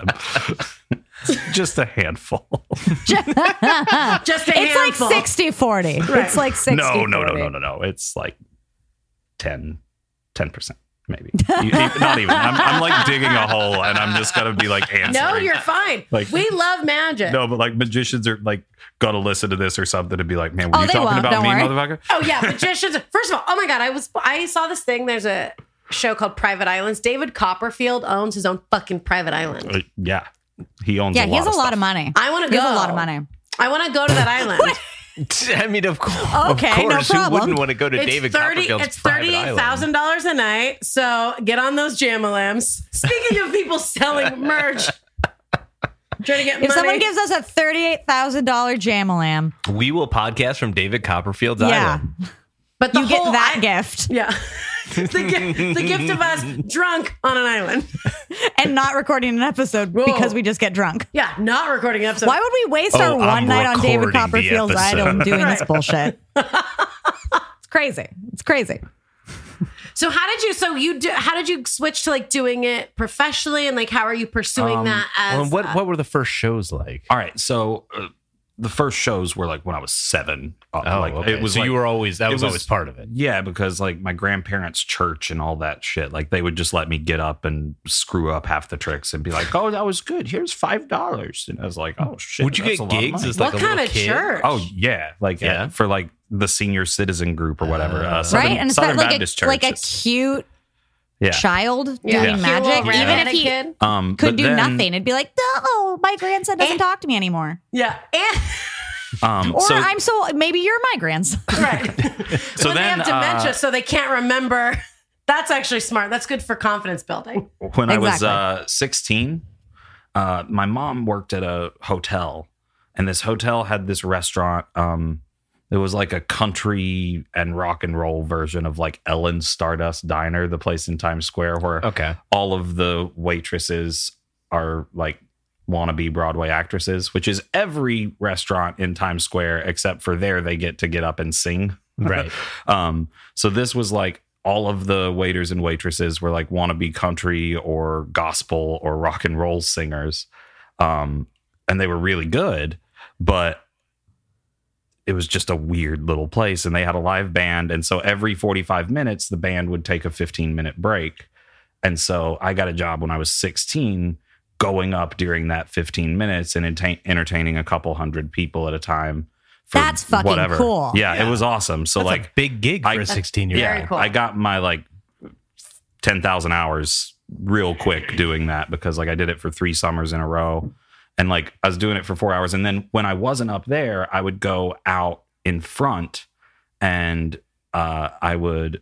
[SPEAKER 5] Just a handful.
[SPEAKER 2] Just a
[SPEAKER 3] It's
[SPEAKER 2] handful.
[SPEAKER 3] like sixty forty. It's like sixty
[SPEAKER 5] No, no, no,
[SPEAKER 3] forty.
[SPEAKER 5] no, no, no. It's like ten percent. Maybe You- not even. I'm, I'm like digging a hole, and I'm just gonna be like answering.
[SPEAKER 2] No, you're fine.
[SPEAKER 5] Like-
[SPEAKER 2] we love magic.
[SPEAKER 5] No, but like magicians are like gonna listen to this or something and be like, "Man, were
[SPEAKER 3] Oh,
[SPEAKER 5] you
[SPEAKER 3] they
[SPEAKER 5] talking
[SPEAKER 3] won't,
[SPEAKER 5] about
[SPEAKER 3] don't
[SPEAKER 5] me,
[SPEAKER 3] worry.
[SPEAKER 5] motherfucker?"
[SPEAKER 2] Oh yeah, magicians. First of all, oh my god, I was I saw this thing. There's a show called Private Islands. David Copperfield owns his own fucking private island.
[SPEAKER 5] Uh, yeah, he owns.
[SPEAKER 3] Yeah,
[SPEAKER 5] a
[SPEAKER 3] he
[SPEAKER 5] lot
[SPEAKER 3] has a
[SPEAKER 5] of
[SPEAKER 3] lot
[SPEAKER 5] stuff.
[SPEAKER 3] of money.
[SPEAKER 2] I want to
[SPEAKER 3] He
[SPEAKER 2] go.
[SPEAKER 3] has a lot of money.
[SPEAKER 2] I want to go to that island.
[SPEAKER 4] I mean, of course.
[SPEAKER 3] Okay,
[SPEAKER 4] of
[SPEAKER 3] no
[SPEAKER 4] course. Who
[SPEAKER 3] problem.
[SPEAKER 4] wouldn't want to go to
[SPEAKER 2] It's
[SPEAKER 4] David
[SPEAKER 2] thirty.
[SPEAKER 4] Copperfield's
[SPEAKER 2] It's
[SPEAKER 4] private
[SPEAKER 2] thirty-eight
[SPEAKER 4] island?
[SPEAKER 2] thousand dollars a night. So get on those Jamalams. Speaking of people selling merch, trying to get
[SPEAKER 3] If
[SPEAKER 2] money.
[SPEAKER 3] someone gives us a thirty-eight thousand dollars Jamalam,
[SPEAKER 4] We will podcast from David Copperfield's
[SPEAKER 3] yeah,
[SPEAKER 4] island.
[SPEAKER 2] but the
[SPEAKER 3] you get
[SPEAKER 2] whole
[SPEAKER 3] that
[SPEAKER 2] I-
[SPEAKER 3] gift
[SPEAKER 2] Yeah, the, gift, the gift of us drunk on an island.
[SPEAKER 3] and not recording an episode
[SPEAKER 2] Whoa.
[SPEAKER 3] because we just get drunk.
[SPEAKER 2] Yeah, not recording an episode.
[SPEAKER 3] Why would we waste
[SPEAKER 4] Oh,
[SPEAKER 3] our one
[SPEAKER 4] I'm
[SPEAKER 3] night on David
[SPEAKER 4] recording the
[SPEAKER 3] Copperfield's
[SPEAKER 4] episode.
[SPEAKER 3] idol doing this
[SPEAKER 2] Right.
[SPEAKER 3] bullshit? It's crazy. It's crazy.
[SPEAKER 2] So how did you? So you do? How did you switch to like doing it professionally? And like, how are you pursuing
[SPEAKER 5] Um,
[SPEAKER 2] that as?
[SPEAKER 4] Well, what
[SPEAKER 2] uh,
[SPEAKER 4] what were the first shows like?
[SPEAKER 5] All right, so uh, the first shows were like when I was seven. Uh,
[SPEAKER 4] Oh,
[SPEAKER 5] like
[SPEAKER 4] okay.
[SPEAKER 5] it was
[SPEAKER 4] so
[SPEAKER 5] like,
[SPEAKER 4] you were always that
[SPEAKER 5] it
[SPEAKER 4] was,
[SPEAKER 5] was-
[SPEAKER 4] always part of it.
[SPEAKER 5] Yeah, because like my grandparents' church and all that shit, like they would just let me get up and screw up half the tricks and be like, "Oh, that was good. Here's five dollars." And I was like, "Oh shit."
[SPEAKER 4] Would you
[SPEAKER 5] that's
[SPEAKER 4] get
[SPEAKER 5] a lot of
[SPEAKER 4] gigs
[SPEAKER 5] money."
[SPEAKER 4] as like
[SPEAKER 2] what
[SPEAKER 4] a
[SPEAKER 2] kind
[SPEAKER 4] little
[SPEAKER 2] of
[SPEAKER 4] kid?
[SPEAKER 2] church?
[SPEAKER 5] Oh yeah, like
[SPEAKER 4] Yeah.
[SPEAKER 5] uh, for like the senior citizen group or whatever. Uh, Southern,
[SPEAKER 3] Right? And it's
[SPEAKER 5] Southern
[SPEAKER 3] not like
[SPEAKER 5] Baptist
[SPEAKER 3] a, like a
[SPEAKER 5] churches.
[SPEAKER 3] cute
[SPEAKER 5] yeah.
[SPEAKER 3] child
[SPEAKER 2] Yeah.
[SPEAKER 3] doing
[SPEAKER 2] Yeah.
[SPEAKER 3] magic.
[SPEAKER 2] Cute little
[SPEAKER 3] Even if
[SPEAKER 2] redheaded
[SPEAKER 3] he
[SPEAKER 2] kid.
[SPEAKER 5] Um,
[SPEAKER 3] could
[SPEAKER 5] but
[SPEAKER 3] do
[SPEAKER 5] then,
[SPEAKER 3] nothing. It'd be like, no, my grandson doesn't
[SPEAKER 2] And-
[SPEAKER 3] talk to me anymore.
[SPEAKER 2] Yeah, and
[SPEAKER 5] Um,
[SPEAKER 3] Or
[SPEAKER 5] so
[SPEAKER 3] I'm so, maybe you're my grandson.
[SPEAKER 2] right.
[SPEAKER 5] so
[SPEAKER 2] when
[SPEAKER 5] then
[SPEAKER 2] they have dementia,
[SPEAKER 5] uh,
[SPEAKER 2] so they can't remember. That's actually smart. That's good for confidence building.
[SPEAKER 5] when I was
[SPEAKER 3] Exactly.
[SPEAKER 5] uh, sixteen, uh, my mom worked at a hotel, and this hotel had this restaurant. Um, it was like a country and rock and roll version of like Ellen's Stardust Diner, the place in Times Square where
[SPEAKER 4] Okay.
[SPEAKER 5] all of the waitresses are like wannabe Broadway actresses, which is every restaurant in Times Square, except for there they get to get up and sing.
[SPEAKER 4] Right.
[SPEAKER 5] Um, so this was like all of the waiters and waitresses were like wannabe country or gospel or rock and roll singers. Um, and they were really good, but it was just a weird little place, and they had a live band. And so every forty-five minutes, the band would take a fifteen minute break. And so I got a job when I was sixteen going up during that fifteen minutes and entertain- entertaining a couple hundred people at a time. For
[SPEAKER 3] That's fucking
[SPEAKER 5] whatever.
[SPEAKER 3] cool.
[SPEAKER 5] Yeah,
[SPEAKER 4] Yeah.
[SPEAKER 5] it was awesome. So
[SPEAKER 4] That's
[SPEAKER 5] like
[SPEAKER 4] a big gig for
[SPEAKER 5] I-
[SPEAKER 4] a sixteen year
[SPEAKER 2] Very
[SPEAKER 4] old.
[SPEAKER 2] cool.
[SPEAKER 5] I got my like ten thousand hours real quick doing that because like I did it for three summers in a row. And like I was doing it for four hours. And then when I wasn't up there, I would go out in front and uh, I would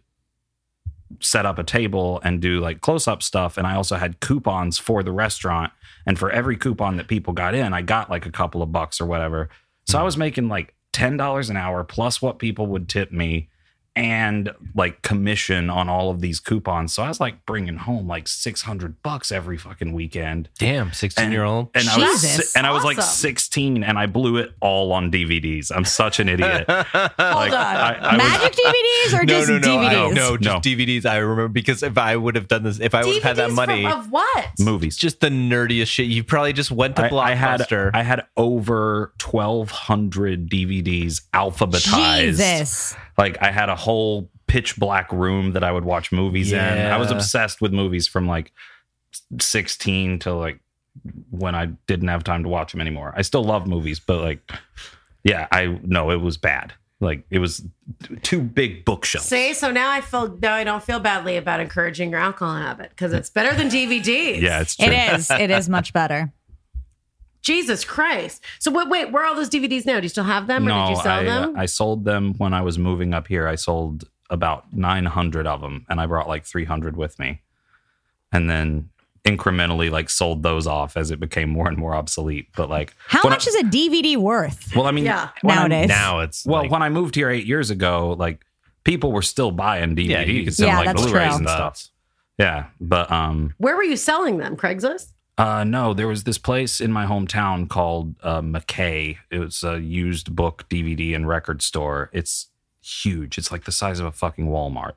[SPEAKER 5] set up a table and do like close-up stuff. And I also had coupons for the restaurant. And for every coupon that people got in, I got like a couple of bucks or whatever. So I was making like ten dollars an hour plus what people would tip me and like commission on all of these coupons. So I was like bringing home like six hundred bucks every fucking weekend.
[SPEAKER 4] Damn, sixteen year old.
[SPEAKER 5] And I was
[SPEAKER 3] Jesus.
[SPEAKER 5] si- and I was like
[SPEAKER 2] Awesome.
[SPEAKER 5] sixteen and I blew it all on D V Ds. I'm such an idiot.
[SPEAKER 2] Hold
[SPEAKER 5] Like,
[SPEAKER 2] on.
[SPEAKER 5] I, I was,
[SPEAKER 3] Magic D V Ds or just
[SPEAKER 4] no, no,
[SPEAKER 3] D V Ds?
[SPEAKER 4] I, no, just
[SPEAKER 5] No.
[SPEAKER 4] D V Ds. I remember because if I would have done this, if I would have had that
[SPEAKER 2] D V Ds
[SPEAKER 4] money,
[SPEAKER 2] from- of what?
[SPEAKER 5] movies.
[SPEAKER 4] just the nerdiest shit. You probably just went to
[SPEAKER 5] I, I had
[SPEAKER 4] Blockbuster.
[SPEAKER 5] I had over twelve hundred D V Ds alphabetized.
[SPEAKER 3] Jesus.
[SPEAKER 5] Like I had a whole pitch black room that I would watch movies in. I was
[SPEAKER 4] Yeah.
[SPEAKER 5] obsessed with movies from like sixteen to like when I didn't have time to watch them anymore. I still love movies, but like, yeah, I no, it was bad. Like it was two big bookshelves.
[SPEAKER 2] See, so now I feel now I don't feel badly about encouraging your alcohol habit because it's better than D V Ds.
[SPEAKER 5] Yeah, it's true.
[SPEAKER 3] It is. It is much better.
[SPEAKER 2] Jesus Christ. So wait, wait, where are all those D V Ds now? Do you still have them, or
[SPEAKER 5] No,
[SPEAKER 2] did you sell
[SPEAKER 5] I,
[SPEAKER 2] them?
[SPEAKER 5] uh, I sold them when I was moving up here. I sold about nine hundred of them, and I brought like three hundred with me, and then incrementally like sold those off as it became more and more obsolete. But like,
[SPEAKER 3] How
[SPEAKER 5] when
[SPEAKER 3] much
[SPEAKER 5] I,
[SPEAKER 3] is a D V D worth?
[SPEAKER 5] well, I mean,
[SPEAKER 2] Yeah.
[SPEAKER 5] when I-
[SPEAKER 3] Nowadays.
[SPEAKER 4] now it's
[SPEAKER 5] well,
[SPEAKER 4] like,
[SPEAKER 5] when I moved here eight years ago, like people were still buying D V Ds
[SPEAKER 4] Yeah, you could
[SPEAKER 5] and
[SPEAKER 3] Yeah,
[SPEAKER 5] like
[SPEAKER 3] that's
[SPEAKER 5] Blu-rays
[SPEAKER 3] true.
[SPEAKER 5] and stuff. Yeah, but um,
[SPEAKER 2] Where were you selling them? Craigslist?
[SPEAKER 5] Uh, no, there was this place in my hometown called uh, McKay. It was a used book, D V D, and record store. It's huge. It's like the size of a fucking Walmart.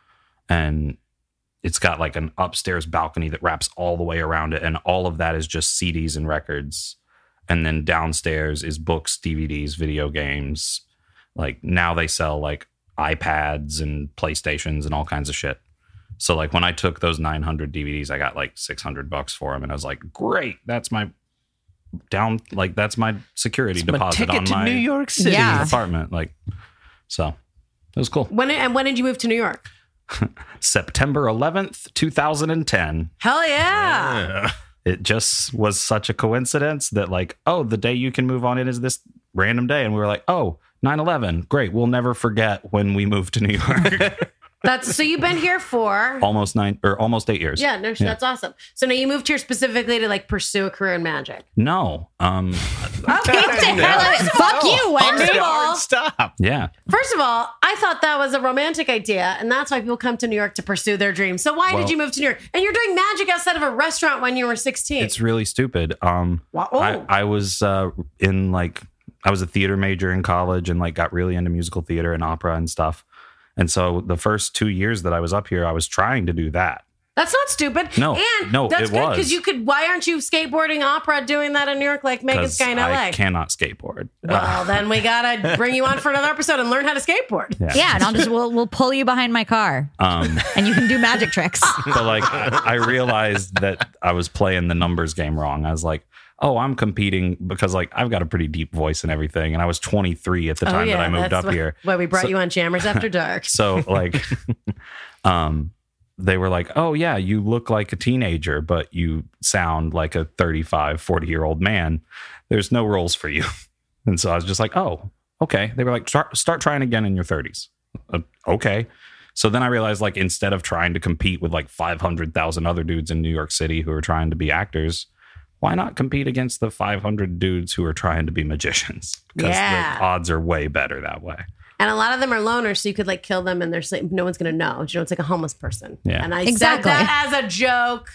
[SPEAKER 5] And it's got like an upstairs balcony that wraps all the way around it. And all of that is just C Ds and records. And then downstairs is books, D V Ds, video games. Like now they sell like iPads and PlayStations and all kinds of shit. So like when I took those nine hundred D V Ds, I got like six hundred bucks for them. And I was like, great, that's my down, like that's my security
[SPEAKER 4] it's my
[SPEAKER 5] deposit
[SPEAKER 4] ticket
[SPEAKER 5] on
[SPEAKER 4] to
[SPEAKER 5] my
[SPEAKER 4] New York City.
[SPEAKER 3] Yeah.
[SPEAKER 5] apartment. Like, so it was cool.
[SPEAKER 2] When and when did you move to New York?
[SPEAKER 5] September eleventh, two thousand ten.
[SPEAKER 2] Hell yeah.
[SPEAKER 4] Yeah.
[SPEAKER 5] It just was such a coincidence that like, oh, the day you can move on in is this random day. And we were like, oh, nine eleven. Great. We'll never forget when we moved to New York.
[SPEAKER 2] That's so you've been here for
[SPEAKER 5] almost nine or almost eight years.
[SPEAKER 2] yeah, no, that's awesome. So now you moved here specifically to like pursue a career in magic.
[SPEAKER 5] No. Um,
[SPEAKER 2] Okay,
[SPEAKER 3] Fuck you, Wendy.
[SPEAKER 2] First of all,
[SPEAKER 4] Stop.
[SPEAKER 5] yeah.
[SPEAKER 2] First of all, I thought that was a romantic idea, and that's why people come to New York to pursue their dreams. So why
[SPEAKER 5] Well-
[SPEAKER 2] did you move to New York? And you're doing magic outside of a restaurant when you were sixteen.
[SPEAKER 5] It's really stupid. Um,
[SPEAKER 2] Wow. Oh.
[SPEAKER 5] I, I was uh, in like, I was a theater major in college and like got really into musical theater and opera and stuff. And so the first two years that I was up here, I was trying to do that.
[SPEAKER 2] That's not stupid.
[SPEAKER 5] No,
[SPEAKER 2] and
[SPEAKER 5] no,
[SPEAKER 2] that's
[SPEAKER 5] it
[SPEAKER 2] good
[SPEAKER 5] was.
[SPEAKER 2] because you could. Why aren't you skateboarding opera doing that in New York like Megan's
[SPEAKER 5] 'Cause
[SPEAKER 2] guy in L A?
[SPEAKER 5] I cannot skateboard.
[SPEAKER 2] Well, then we gotta bring you on for another episode and learn how to skateboard.
[SPEAKER 5] Yeah.
[SPEAKER 3] Yeah, and I'll just we'll we'll pull you behind my car,
[SPEAKER 5] Um,
[SPEAKER 3] and you can do magic tricks.
[SPEAKER 5] but like, I realized that I was playing the numbers game wrong. I was like, oh, I'm competing because like I've got a pretty deep voice and everything. And I was twenty-three at the time that I moved
[SPEAKER 2] Oh, that's
[SPEAKER 5] up
[SPEAKER 2] why,
[SPEAKER 5] here.
[SPEAKER 2] Why we brought
[SPEAKER 5] So-
[SPEAKER 2] you on Jammers After Dark.
[SPEAKER 5] So like, um, they were like, oh yeah, you look like a teenager, but you sound like a thirty-five, forty year old man. There's no roles for you. And so I was just like, oh, okay. They were like, start, start trying again in your thirties. Uh, okay. So then I realized like, instead of trying to compete with like five hundred thousand other dudes in New York City who are trying to be actors, why not compete against the five hundred dudes who are trying to be magicians? Because
[SPEAKER 2] Yeah.
[SPEAKER 5] the odds are way better that way.
[SPEAKER 2] And a lot of them are loners, so you could like kill them and they're sleep. No one's gonna know. You know, it's like a homeless person.
[SPEAKER 5] Yeah.
[SPEAKER 2] And I
[SPEAKER 3] Exactly.
[SPEAKER 2] said that as a joke.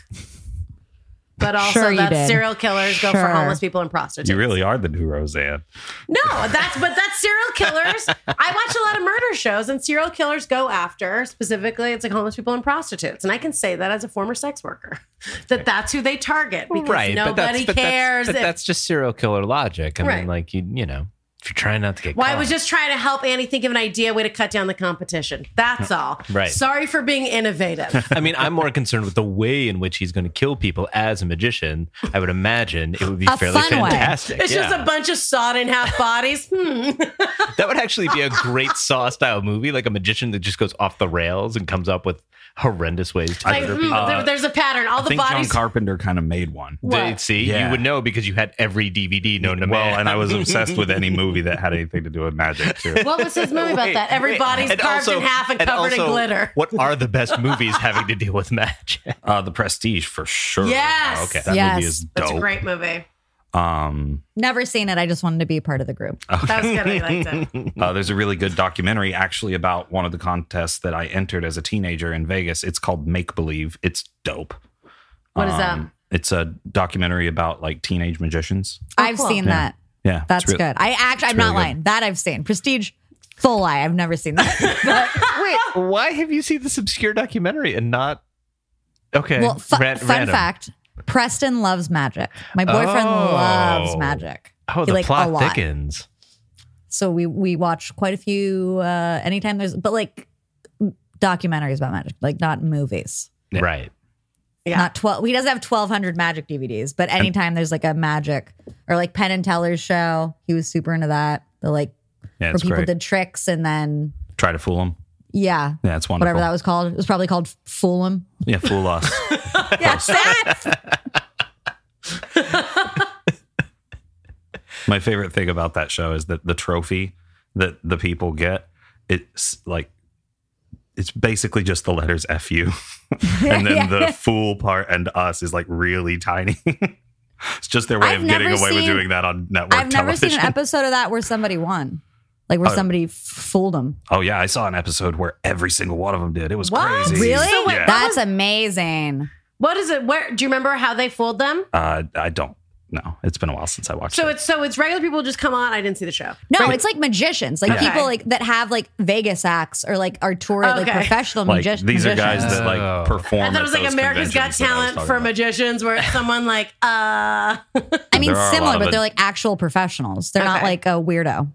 [SPEAKER 2] But also
[SPEAKER 3] Sure you
[SPEAKER 2] that
[SPEAKER 3] did.
[SPEAKER 2] serial killers go for
[SPEAKER 3] Sure.
[SPEAKER 2] homeless people and prostitutes.
[SPEAKER 5] You really are the new Roseanne.
[SPEAKER 2] No, that's but that's serial killers. I watch a lot of murder shows, and serial killers go after specifically it's like homeless people and prostitutes, and I can say that as a former sex worker that that's who they target because
[SPEAKER 4] Right.
[SPEAKER 2] nobody
[SPEAKER 4] but that's, but
[SPEAKER 2] cares.
[SPEAKER 4] That's, but
[SPEAKER 2] if-
[SPEAKER 4] that's just serial killer logic. I
[SPEAKER 2] Right.
[SPEAKER 4] mean, like, you, you know, if you're trying not to get
[SPEAKER 2] Well, I
[SPEAKER 4] caught.
[SPEAKER 2] was just trying to help Annie think of an idea way to cut down the competition. That's all.
[SPEAKER 4] Right.
[SPEAKER 2] Sorry for being innovative.
[SPEAKER 4] I mean, I'm more concerned with the way in which he's going to kill people as a magician. I would imagine it would be
[SPEAKER 3] A
[SPEAKER 4] fairly
[SPEAKER 3] fun way.
[SPEAKER 4] fantastic.
[SPEAKER 2] It's just
[SPEAKER 4] Yeah.
[SPEAKER 2] a bunch of sawed in half bodies. Hmm.
[SPEAKER 4] That would actually be a great Saw style movie, like a magician that just goes off the rails and comes up with horrendous ways to
[SPEAKER 2] Like,
[SPEAKER 4] murder
[SPEAKER 2] hmm,
[SPEAKER 4] people.
[SPEAKER 2] there- there's a pattern. All
[SPEAKER 5] I
[SPEAKER 2] the
[SPEAKER 5] think John
[SPEAKER 2] bodies.
[SPEAKER 5] Carpenter kind of made one.
[SPEAKER 2] What?
[SPEAKER 4] They- see,
[SPEAKER 5] Yeah.
[SPEAKER 4] you would know because you had every D V D known to
[SPEAKER 5] Well,
[SPEAKER 4] man.
[SPEAKER 5] and I was obsessed with any movie movie that had anything to do with magic too.
[SPEAKER 2] What was his movie about
[SPEAKER 4] Wait,
[SPEAKER 2] that? Everybody's
[SPEAKER 4] wait, and
[SPEAKER 2] carved
[SPEAKER 4] also-
[SPEAKER 2] in half and, covered in
[SPEAKER 4] also,
[SPEAKER 2] glitter.
[SPEAKER 4] What are the best movies having to deal with magic?
[SPEAKER 5] Uh, The Prestige for sure.
[SPEAKER 2] Yes.
[SPEAKER 4] Oh, okay.
[SPEAKER 5] That
[SPEAKER 3] Yes.
[SPEAKER 5] movie is dope.
[SPEAKER 2] That's a great movie.
[SPEAKER 5] Um,
[SPEAKER 3] Never seen it. I just wanted to be part of the group.
[SPEAKER 2] That was good. I liked it.
[SPEAKER 5] uh, there's a really good documentary actually about one of the contests that I entered as a teenager in Vegas. It's called Make Believe. It's dope.
[SPEAKER 2] What is that?
[SPEAKER 5] Um, It's a documentary about like teenage magicians.
[SPEAKER 3] I've
[SPEAKER 2] cool.
[SPEAKER 3] seen
[SPEAKER 5] Yeah.
[SPEAKER 3] that.
[SPEAKER 5] Yeah, it's
[SPEAKER 3] That's
[SPEAKER 5] real-
[SPEAKER 3] good. I actually, I'm
[SPEAKER 5] really
[SPEAKER 3] not
[SPEAKER 5] good.
[SPEAKER 3] lying. That I've seen. Prestige, full lie. I've never seen that.
[SPEAKER 4] Wait, why have you seen this obscure documentary and not? Okay.
[SPEAKER 3] Well, fu-
[SPEAKER 4] ran-
[SPEAKER 3] fun
[SPEAKER 4] random.
[SPEAKER 3] fact: Preston loves magic. My boyfriend
[SPEAKER 4] Oh.
[SPEAKER 3] loves magic.
[SPEAKER 4] Oh,
[SPEAKER 3] He,
[SPEAKER 4] the
[SPEAKER 3] like, a
[SPEAKER 4] plot
[SPEAKER 3] lot.
[SPEAKER 4] thickens.
[SPEAKER 3] So we we watch quite a few. Uh, anytime there's, but like documentaries about magic, like not movies.
[SPEAKER 5] Yeah.
[SPEAKER 4] Right.
[SPEAKER 2] Yeah.
[SPEAKER 3] Not twelve. He doesn't have twelve hundred magic D V Ds, but anytime there's like a magic or like Penn and Teller's show, he was super into that. The like
[SPEAKER 5] Yeah,
[SPEAKER 3] where
[SPEAKER 5] it's
[SPEAKER 3] people
[SPEAKER 5] great.
[SPEAKER 3] did tricks and then
[SPEAKER 5] Try to fool them.
[SPEAKER 3] yeah,
[SPEAKER 5] Yeah, it's wonderful.
[SPEAKER 3] whatever that was called. It was probably called Fool 'Em.
[SPEAKER 5] Yeah, fool us.
[SPEAKER 3] Yes, that.
[SPEAKER 5] My favorite thing about that show is that the trophy that the people get, it's like it's basically just the letters F U. And then
[SPEAKER 3] Yeah.
[SPEAKER 5] the fool part and us is like really tiny. It's just their way
[SPEAKER 3] I've
[SPEAKER 5] of getting
[SPEAKER 3] never
[SPEAKER 5] away with
[SPEAKER 3] seen-
[SPEAKER 5] doing that on network
[SPEAKER 3] I've never
[SPEAKER 5] television.
[SPEAKER 3] seen an episode of that where somebody won, like where
[SPEAKER 5] Oh.
[SPEAKER 3] somebody f- fooled them.
[SPEAKER 5] Oh yeah, I saw an episode where every single one of them did. It was
[SPEAKER 2] What?
[SPEAKER 5] crazy.
[SPEAKER 3] Really?
[SPEAKER 2] So wait,
[SPEAKER 5] Yeah.
[SPEAKER 3] That's amazing.
[SPEAKER 2] What is it? Where do you remember how they fooled them?
[SPEAKER 5] Uh, I don't know. It's been a while since I watched
[SPEAKER 2] So
[SPEAKER 5] it.
[SPEAKER 2] it's so it's regular people just come on. I didn't see the show.
[SPEAKER 3] No,
[SPEAKER 2] Right.
[SPEAKER 3] it's like magicians, like
[SPEAKER 2] Okay.
[SPEAKER 3] people like that have like Vegas acts or like are touring like
[SPEAKER 2] Okay.
[SPEAKER 3] professional
[SPEAKER 5] Like
[SPEAKER 3] magi-
[SPEAKER 5] these are
[SPEAKER 3] magicians.
[SPEAKER 5] guys that like
[SPEAKER 4] Oh.
[SPEAKER 5] perform.
[SPEAKER 2] I thought it
[SPEAKER 5] at
[SPEAKER 2] was like
[SPEAKER 5] those
[SPEAKER 2] America's Got
[SPEAKER 5] conventions that I was
[SPEAKER 2] Talent
[SPEAKER 5] talking
[SPEAKER 2] for
[SPEAKER 5] about.
[SPEAKER 2] magicians, where it's someone like, uh,
[SPEAKER 3] I mean,
[SPEAKER 5] There are a
[SPEAKER 3] similar,
[SPEAKER 5] lot of
[SPEAKER 3] but
[SPEAKER 5] it-
[SPEAKER 3] they're like actual professionals. They're not
[SPEAKER 2] Okay.
[SPEAKER 3] like a weirdo.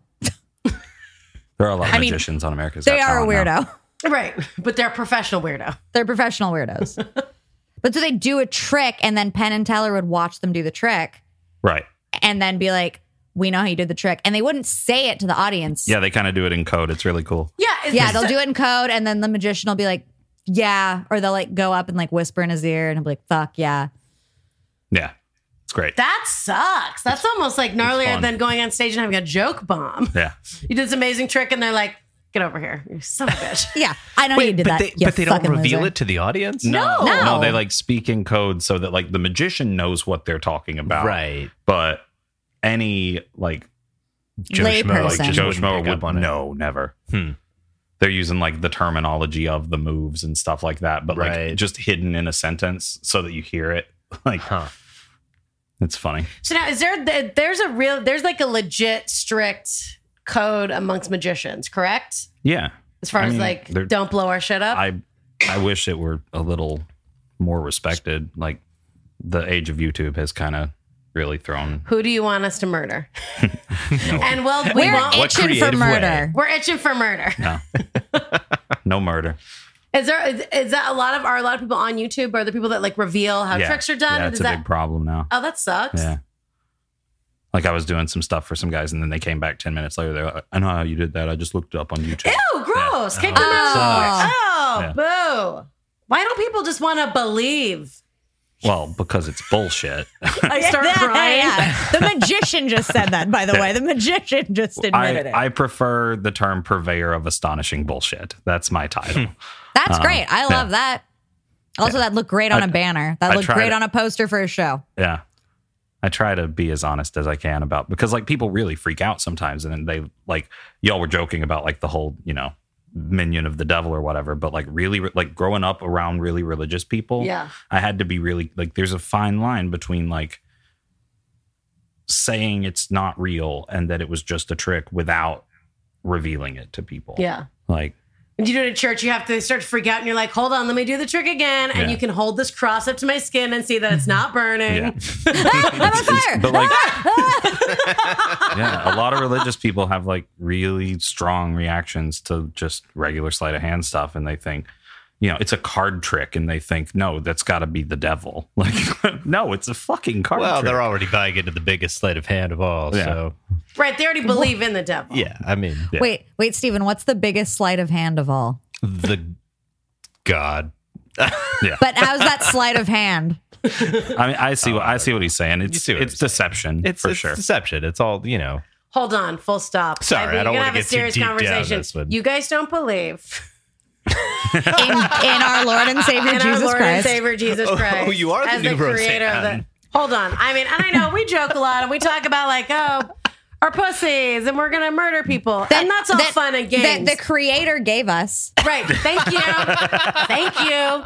[SPEAKER 5] There are a lot of
[SPEAKER 3] I mean,
[SPEAKER 5] magicians on America's
[SPEAKER 3] They
[SPEAKER 5] Got
[SPEAKER 3] are a
[SPEAKER 5] Talent now.
[SPEAKER 3] weirdo.
[SPEAKER 2] right, but they're a professional weirdo.
[SPEAKER 3] They're professional weirdos. But so they do a trick, and then Penn and Teller would watch them do the trick,
[SPEAKER 5] Right.
[SPEAKER 3] and then be like, "We know how you did the trick," and they wouldn't say it to the audience.
[SPEAKER 5] Yeah, they kind of do it in code. It's really cool.
[SPEAKER 2] Yeah, it's
[SPEAKER 3] yeah,
[SPEAKER 2] just-
[SPEAKER 3] they'll do it in code, and then the magician will be like, "Yeah," or they'll like go up and like whisper in his ear, and he'll be like, "Fuck yeah."
[SPEAKER 5] Yeah, it's great.
[SPEAKER 2] That sucks. That's almost like gnarlier
[SPEAKER 5] fun.
[SPEAKER 2] than going on stage and having a joke bomb.
[SPEAKER 5] Yeah.
[SPEAKER 2] You did this amazing trick, and they're like, "Get over here, you son of a bitch."
[SPEAKER 3] Yeah, I know you did
[SPEAKER 4] but
[SPEAKER 3] that.
[SPEAKER 4] they,
[SPEAKER 3] you
[SPEAKER 4] but they don't
[SPEAKER 3] fucking
[SPEAKER 4] reveal
[SPEAKER 3] loser.
[SPEAKER 4] it to the audience?
[SPEAKER 2] No.
[SPEAKER 3] No.
[SPEAKER 5] No, they like speak in code so that like the magician knows what they're talking about.
[SPEAKER 4] Right.
[SPEAKER 5] But any like
[SPEAKER 4] Joe
[SPEAKER 3] Lay
[SPEAKER 4] Schmo,
[SPEAKER 3] person.
[SPEAKER 4] just
[SPEAKER 5] Joe
[SPEAKER 4] wouldn't
[SPEAKER 5] Schmo
[SPEAKER 4] pick
[SPEAKER 5] would
[SPEAKER 4] up on it.
[SPEAKER 5] no, never.
[SPEAKER 4] Hmm.
[SPEAKER 5] They're using like the terminology of the moves and stuff like that, but
[SPEAKER 4] Right.
[SPEAKER 5] like just hidden in a sentence so that you hear it. Like,
[SPEAKER 4] Huh.
[SPEAKER 5] it's funny.
[SPEAKER 2] So now, is there there- there's a real there's like a legit strict code amongst magicians, correct?
[SPEAKER 5] Yeah.
[SPEAKER 2] As far
[SPEAKER 5] I
[SPEAKER 2] as
[SPEAKER 5] mean,
[SPEAKER 2] like,
[SPEAKER 5] they're-
[SPEAKER 2] don't blow our shit up.
[SPEAKER 5] I I wish it were a little more respected. Like the age of YouTube has kind of really thrown.
[SPEAKER 2] Who do you want us to murder? And well, we
[SPEAKER 3] We're
[SPEAKER 2] want.
[SPEAKER 4] What
[SPEAKER 3] itching for
[SPEAKER 4] creative
[SPEAKER 3] murder.
[SPEAKER 2] We're itching for murder.
[SPEAKER 5] No, no murder.
[SPEAKER 2] Is there is, is that a lot of are a lot of people on YouTube? Are there people that like reveal how
[SPEAKER 5] yeah.
[SPEAKER 2] tricks are done?
[SPEAKER 5] Yeah,
[SPEAKER 2] Is
[SPEAKER 5] it's a
[SPEAKER 2] that
[SPEAKER 5] big problem now.
[SPEAKER 2] oh that sucks.
[SPEAKER 5] Yeah. Like I was doing some stuff for some guys, and then they came back ten minutes later. They're like, "I know how you did that. I just looked it up on YouTube."
[SPEAKER 2] Ew, gross. Kick them
[SPEAKER 3] Oh.
[SPEAKER 2] out. Oh,
[SPEAKER 5] Yeah.
[SPEAKER 2] boo. Why don't people just want to believe?
[SPEAKER 5] Well, because it's bullshit.
[SPEAKER 2] I start crying.
[SPEAKER 3] Yeah. The magician just said that, by the way. The magician just admitted
[SPEAKER 5] I,
[SPEAKER 3] it.
[SPEAKER 5] I prefer the term purveyor of astonishing bullshit. That's my title.
[SPEAKER 3] That's
[SPEAKER 5] Um,
[SPEAKER 3] great. I love
[SPEAKER 5] yeah.
[SPEAKER 3] that. Also, that looked great on
[SPEAKER 5] I-
[SPEAKER 3] a banner. That
[SPEAKER 5] I
[SPEAKER 3] looked
[SPEAKER 5] tried
[SPEAKER 3] great
[SPEAKER 5] it.
[SPEAKER 3] on a poster for a show.
[SPEAKER 5] Yeah. I try to be as honest as I can about because like people really freak out sometimes and then they like y'all were joking about like the whole, you know, minion of the devil or whatever, but like really like growing up around really religious people,
[SPEAKER 2] Yeah.
[SPEAKER 5] I had to be really like there's a fine line between like saying it's not real and that it was just a trick without revealing it to people.
[SPEAKER 2] Yeah.
[SPEAKER 5] Like
[SPEAKER 2] When you do it at church, you have to start to freak out and you're like, hold on, let me do the trick again. And
[SPEAKER 5] Yeah.
[SPEAKER 2] you can hold this cross up to my skin and see that it's not burning.
[SPEAKER 5] yeah.
[SPEAKER 3] I'm on fire.
[SPEAKER 5] But like, yeah, a lot of religious people have like really strong reactions to just regular sleight of hand stuff, and they think, you know, it's a card trick, and they think, no, that's got to be the devil. Like, no, it's a fucking card
[SPEAKER 4] Well,
[SPEAKER 5] trick.
[SPEAKER 4] they're already buying into the biggest sleight of hand of all.
[SPEAKER 5] Yeah.
[SPEAKER 4] So,
[SPEAKER 2] Right. They already believe in the devil.
[SPEAKER 4] yeah, I mean,
[SPEAKER 5] Yeah.
[SPEAKER 3] Wait, wait, Steven, what's the biggest sleight of hand of all?
[SPEAKER 4] the God.
[SPEAKER 3] But how's that sleight of hand?
[SPEAKER 5] I mean, I see what I see what he's saying. It's
[SPEAKER 4] see what
[SPEAKER 5] it's
[SPEAKER 4] he's saying.
[SPEAKER 5] deception
[SPEAKER 4] It's,
[SPEAKER 5] for
[SPEAKER 4] it's
[SPEAKER 5] sure.
[SPEAKER 4] deception. It's all, you know.
[SPEAKER 2] hold on, full stop.
[SPEAKER 4] Sorry,
[SPEAKER 2] think
[SPEAKER 4] I don't
[SPEAKER 2] we're
[SPEAKER 4] wanna
[SPEAKER 2] gonna have
[SPEAKER 4] get
[SPEAKER 2] a
[SPEAKER 4] too
[SPEAKER 2] serious
[SPEAKER 4] deep down
[SPEAKER 2] conversation.
[SPEAKER 4] this one.
[SPEAKER 2] You guys don't believe
[SPEAKER 3] in, in our Lord and Savior
[SPEAKER 2] in
[SPEAKER 3] Jesus
[SPEAKER 2] our Lord
[SPEAKER 3] Christ.
[SPEAKER 2] and Savior Jesus
[SPEAKER 4] Oh,
[SPEAKER 2] Christ.
[SPEAKER 4] you are the
[SPEAKER 2] as
[SPEAKER 4] new
[SPEAKER 2] the creator of
[SPEAKER 4] Roseanne.
[SPEAKER 2] the. Hold on. I mean, and I know we joke a lot and we talk about like, oh, our pussies and we're gonna murder people,
[SPEAKER 3] That-
[SPEAKER 2] and that's all
[SPEAKER 3] that-
[SPEAKER 2] fun and games.
[SPEAKER 3] That the creator gave us.
[SPEAKER 2] Right. Thank you. Thank you.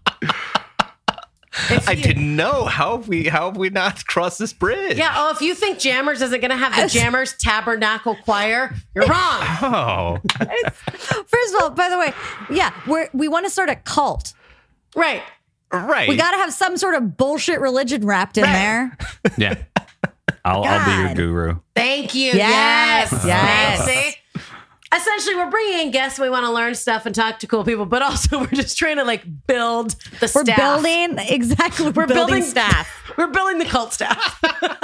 [SPEAKER 2] If
[SPEAKER 4] I
[SPEAKER 2] you-
[SPEAKER 4] didn't know. How have we how have we not crossed this bridge?
[SPEAKER 2] Yeah. Oh, if you think Jammers isn't going to have the Jammers Tabernacle Choir, you're wrong.
[SPEAKER 4] Oh.
[SPEAKER 3] First of all, by the way, yeah, we're we want to start a cult.
[SPEAKER 2] Right.
[SPEAKER 4] Right.
[SPEAKER 3] We got to have some sort of bullshit religion wrapped in
[SPEAKER 2] Right.
[SPEAKER 3] there.
[SPEAKER 5] Yeah. I'll, I'll be your
[SPEAKER 3] God.
[SPEAKER 5] guru.
[SPEAKER 2] Thank you.
[SPEAKER 3] Yes,
[SPEAKER 2] Yes.
[SPEAKER 3] yes.
[SPEAKER 2] See? Essentially, we're bringing in guests. We want to learn stuff and talk to cool people, but also we're just trying to like build the
[SPEAKER 3] We're
[SPEAKER 2] staff.
[SPEAKER 3] building exactly. We're,
[SPEAKER 2] We're
[SPEAKER 3] building,
[SPEAKER 2] building
[SPEAKER 3] staff.
[SPEAKER 2] We're building the cult staff.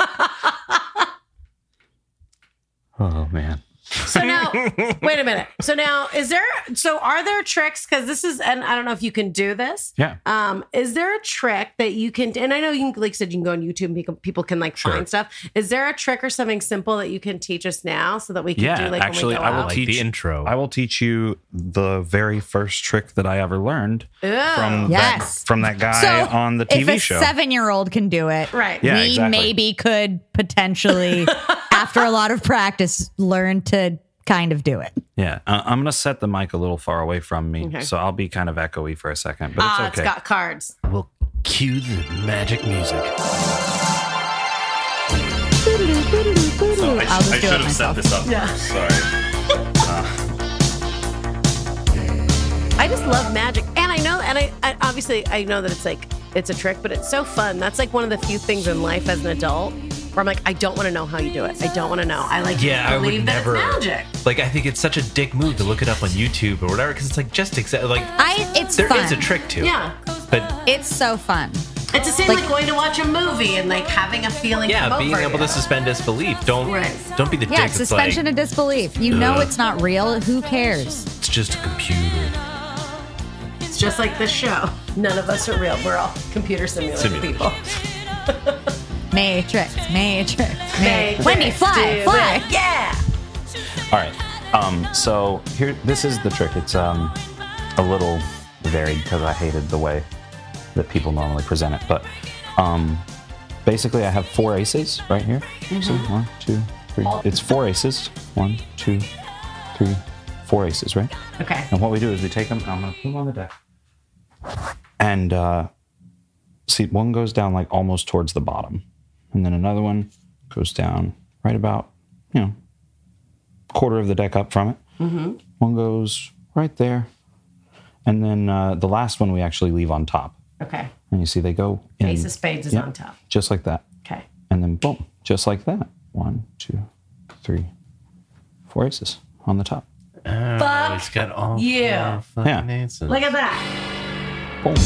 [SPEAKER 5] Oh, man.
[SPEAKER 2] So now, wait a minute. So now, is there? So are there tricks? Because this is, and I don't know if you can do this.
[SPEAKER 5] Yeah.
[SPEAKER 2] Um, is there a trick that you can? And I know you can, like I said, you can go on YouTube and people, people can like
[SPEAKER 5] Sure.
[SPEAKER 2] find stuff. Is there a trick or something simple that you can teach us now so that we can
[SPEAKER 5] Yeah,
[SPEAKER 2] do like
[SPEAKER 5] actually,
[SPEAKER 2] when we go
[SPEAKER 5] I will
[SPEAKER 2] out?
[SPEAKER 4] like
[SPEAKER 5] teach
[SPEAKER 4] the intro.
[SPEAKER 5] I will teach you the very first trick that I ever learned
[SPEAKER 2] Ew.
[SPEAKER 5] from
[SPEAKER 3] Yes.
[SPEAKER 5] that, from that guy
[SPEAKER 3] So
[SPEAKER 5] on the T
[SPEAKER 3] if
[SPEAKER 5] V
[SPEAKER 3] a
[SPEAKER 5] show.
[SPEAKER 3] seven-year-old can do it,
[SPEAKER 2] Right.
[SPEAKER 5] Yeah,
[SPEAKER 3] we
[SPEAKER 5] exactly.
[SPEAKER 3] maybe could potentially, after a lot of practice, learn to kind of do it.
[SPEAKER 5] Yeah, uh, I'm gonna set the mic a little far away from me,
[SPEAKER 2] Okay.
[SPEAKER 5] so I'll be kind of echoey for a second, but
[SPEAKER 2] Ah,
[SPEAKER 5] it's okay.
[SPEAKER 2] it's got cards.
[SPEAKER 4] We'll cue the magic music.
[SPEAKER 5] So I,
[SPEAKER 3] I'll just
[SPEAKER 5] I
[SPEAKER 3] do
[SPEAKER 5] should
[SPEAKER 3] it
[SPEAKER 5] have set
[SPEAKER 3] myself.
[SPEAKER 5] this up
[SPEAKER 2] Yeah.
[SPEAKER 5] first. Sorry.
[SPEAKER 2] I just love magic, and I know, and I, I obviously I know that it's like it's a trick, but it's so fun. That's like one of the few things in life as an adult where I'm like, I don't want to know how you do it. I don't want to know. I like
[SPEAKER 4] Yeah, I
[SPEAKER 2] believe
[SPEAKER 4] would
[SPEAKER 2] that
[SPEAKER 4] never.
[SPEAKER 2] it's magic.
[SPEAKER 4] Like, I think it's such a dick move to look it up on YouTube or whatever, because it's like just exa- like
[SPEAKER 3] I. It's
[SPEAKER 4] there is
[SPEAKER 3] fun.
[SPEAKER 4] a trick to it.
[SPEAKER 2] Yeah,
[SPEAKER 4] But
[SPEAKER 3] It's so fun.
[SPEAKER 2] it's the same
[SPEAKER 3] Like-
[SPEAKER 2] like, going to watch a movie and like having a feeling.
[SPEAKER 4] yeah,
[SPEAKER 2] come
[SPEAKER 4] being
[SPEAKER 2] over
[SPEAKER 4] able
[SPEAKER 2] you.
[SPEAKER 4] to suspend disbelief. Don't
[SPEAKER 2] Right.
[SPEAKER 4] don't be the
[SPEAKER 3] Yeah,
[SPEAKER 4] dick.
[SPEAKER 3] it's
[SPEAKER 4] It's
[SPEAKER 3] suspension
[SPEAKER 4] like,
[SPEAKER 3] of disbelief. You know
[SPEAKER 4] Ugh.
[SPEAKER 3] it's not real. Who cares?
[SPEAKER 4] it's just a computer.
[SPEAKER 2] It's just like this show. None of us are real. We're all computer simulated
[SPEAKER 4] Simulated.
[SPEAKER 2] people.
[SPEAKER 3] Matrix, Matrix, Matrix.
[SPEAKER 2] Matrix,
[SPEAKER 3] Wendy, fly,
[SPEAKER 2] do
[SPEAKER 3] fly.
[SPEAKER 2] it. Yeah.
[SPEAKER 5] All right. Um, so here, this is the trick. It's um, a little varied because I hated the way that people normally present it. But um, basically, I have four aces right here. So one, two, three. It's four aces. One, two, three, four aces, right?
[SPEAKER 2] Okay.
[SPEAKER 5] And what we do is we take them. I'm going to put them on the deck. And uh, see, one goes down like almost towards the bottom, and then another one goes down right about, you know, quarter of the deck up from it. Mm-hmm. One goes right there, and then uh, the last one we actually leave on top.
[SPEAKER 2] Okay.
[SPEAKER 5] And you see they go in,
[SPEAKER 2] Ace of spades is
[SPEAKER 5] yeah,
[SPEAKER 2] on top.
[SPEAKER 5] just like that,
[SPEAKER 2] Okay.
[SPEAKER 5] and then boom, just like that. One, two, three, four aces on the top.
[SPEAKER 4] Oh,
[SPEAKER 2] Fuck
[SPEAKER 4] it's got all
[SPEAKER 2] you.
[SPEAKER 4] four fucking
[SPEAKER 5] Yeah.
[SPEAKER 4] aces.
[SPEAKER 2] Look at that.
[SPEAKER 5] Boom.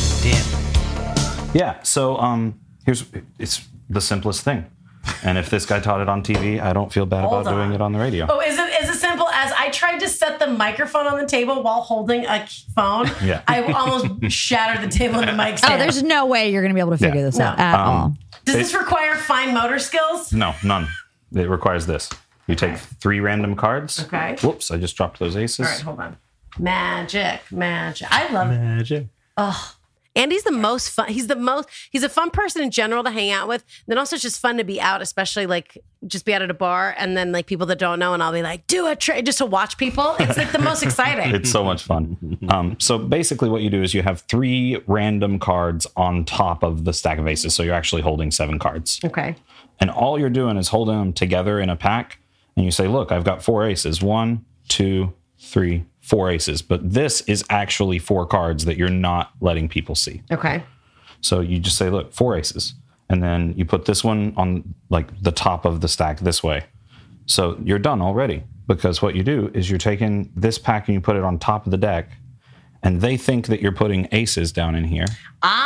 [SPEAKER 4] Damn.
[SPEAKER 5] Yeah. So um, here's it's the simplest thing, and if this guy taught it on T V, I don't feel bad
[SPEAKER 2] Hold
[SPEAKER 5] about doing
[SPEAKER 2] on.
[SPEAKER 5] it on the radio.
[SPEAKER 2] Oh, is it is it simple as I tried to set the microphone on the table while holding a phone?
[SPEAKER 5] Yeah.
[SPEAKER 2] I almost shattered the table and the mic
[SPEAKER 3] Oh,
[SPEAKER 2] stand.
[SPEAKER 3] there's no way you're going to be able to figure
[SPEAKER 5] Yeah.
[SPEAKER 3] this
[SPEAKER 2] No.
[SPEAKER 3] out at
[SPEAKER 5] Um,
[SPEAKER 3] all.
[SPEAKER 2] Does
[SPEAKER 5] it-
[SPEAKER 2] this require fine motor skills?
[SPEAKER 5] No, none. It requires this. You take three random cards.
[SPEAKER 2] Okay.
[SPEAKER 5] Whoops! I just dropped those aces.
[SPEAKER 2] All right, hold on. Magic, magic. I love it.
[SPEAKER 4] Magic.
[SPEAKER 2] Andy's the most fun. He's the most, he's a fun person in general to hang out with. Then also it's just fun to be out, especially like just be out at a bar and then like people that don't know and I'll be like, do a trick just to watch people. It's like the most exciting.
[SPEAKER 5] It's so much fun. Um, so basically, what you do is you have three random cards on top of the stack of aces. So you're actually holding seven cards,
[SPEAKER 2] Okay.
[SPEAKER 5] and all you're doing is holding them together in a pack. And you say, "Look, I've got four aces. One, two, three, four aces." But this is actually four cards that you're not letting people see.
[SPEAKER 2] Okay.
[SPEAKER 5] So you just say, "Look, four aces," and then you put this one on like the top of the stack this way. So you're done already, because what you do is you're taking this pack and you put it on top of the deck, and they think that you're putting aces down in here,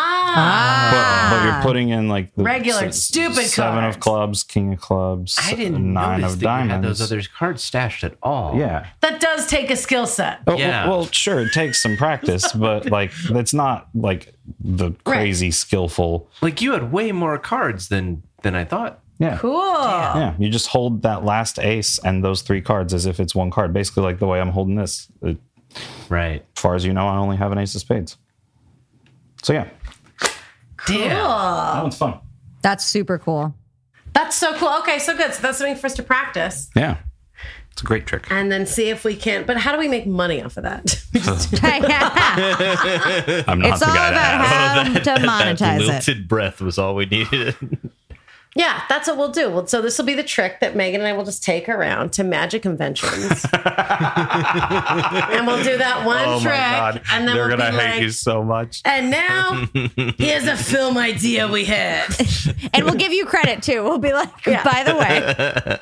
[SPEAKER 2] Ah.
[SPEAKER 5] but, but you're putting in like the
[SPEAKER 2] Regular,
[SPEAKER 5] s-
[SPEAKER 2] stupid
[SPEAKER 5] seven
[SPEAKER 2] cards.
[SPEAKER 5] of clubs, king of clubs,
[SPEAKER 4] I didn't
[SPEAKER 5] nine
[SPEAKER 4] notice
[SPEAKER 5] of
[SPEAKER 4] that you had
[SPEAKER 5] diamonds.
[SPEAKER 4] those other cards stashed at all.
[SPEAKER 5] Yeah.
[SPEAKER 2] That does take a skill set.
[SPEAKER 5] Oh,
[SPEAKER 4] Yeah.
[SPEAKER 5] Well, sure, it takes some practice, but like it's not like the crazy skillful.
[SPEAKER 4] Like you had way more cards than than I thought.
[SPEAKER 5] Yeah.
[SPEAKER 2] Cool.
[SPEAKER 5] Yeah, you just hold that last ace and those three cards as if it's one card. Basically, like the way I'm holding this. It,
[SPEAKER 4] Right.
[SPEAKER 5] as far as you know, I only have an ace of spades. So yeah,
[SPEAKER 4] Damn.
[SPEAKER 5] that one's fun.
[SPEAKER 3] That's super cool.
[SPEAKER 2] That's so cool. Okay, so good. So that's something for us to practice
[SPEAKER 5] Yeah, it's a great trick.
[SPEAKER 2] and then see if we can. But how do we make money off of that?
[SPEAKER 5] I'm not
[SPEAKER 3] It's
[SPEAKER 5] the
[SPEAKER 3] all
[SPEAKER 5] guy
[SPEAKER 3] about
[SPEAKER 5] to
[SPEAKER 3] how
[SPEAKER 5] ask.
[SPEAKER 3] to monetize it.
[SPEAKER 4] Lilted breath was all we needed.
[SPEAKER 2] Yeah, that's what we'll do. Well, so this will be the trick that Megan and I will just take around to magic conventions, and we'll do that one
[SPEAKER 5] Oh
[SPEAKER 2] trick,
[SPEAKER 5] my god,
[SPEAKER 2] and then
[SPEAKER 5] they're
[SPEAKER 2] we'll
[SPEAKER 5] gonna
[SPEAKER 2] be
[SPEAKER 5] hate
[SPEAKER 2] like,
[SPEAKER 5] you so much.
[SPEAKER 2] and now here's a film idea we had.
[SPEAKER 3] And we'll give you credit too. We'll be like,
[SPEAKER 2] Yeah.
[SPEAKER 3] by the way,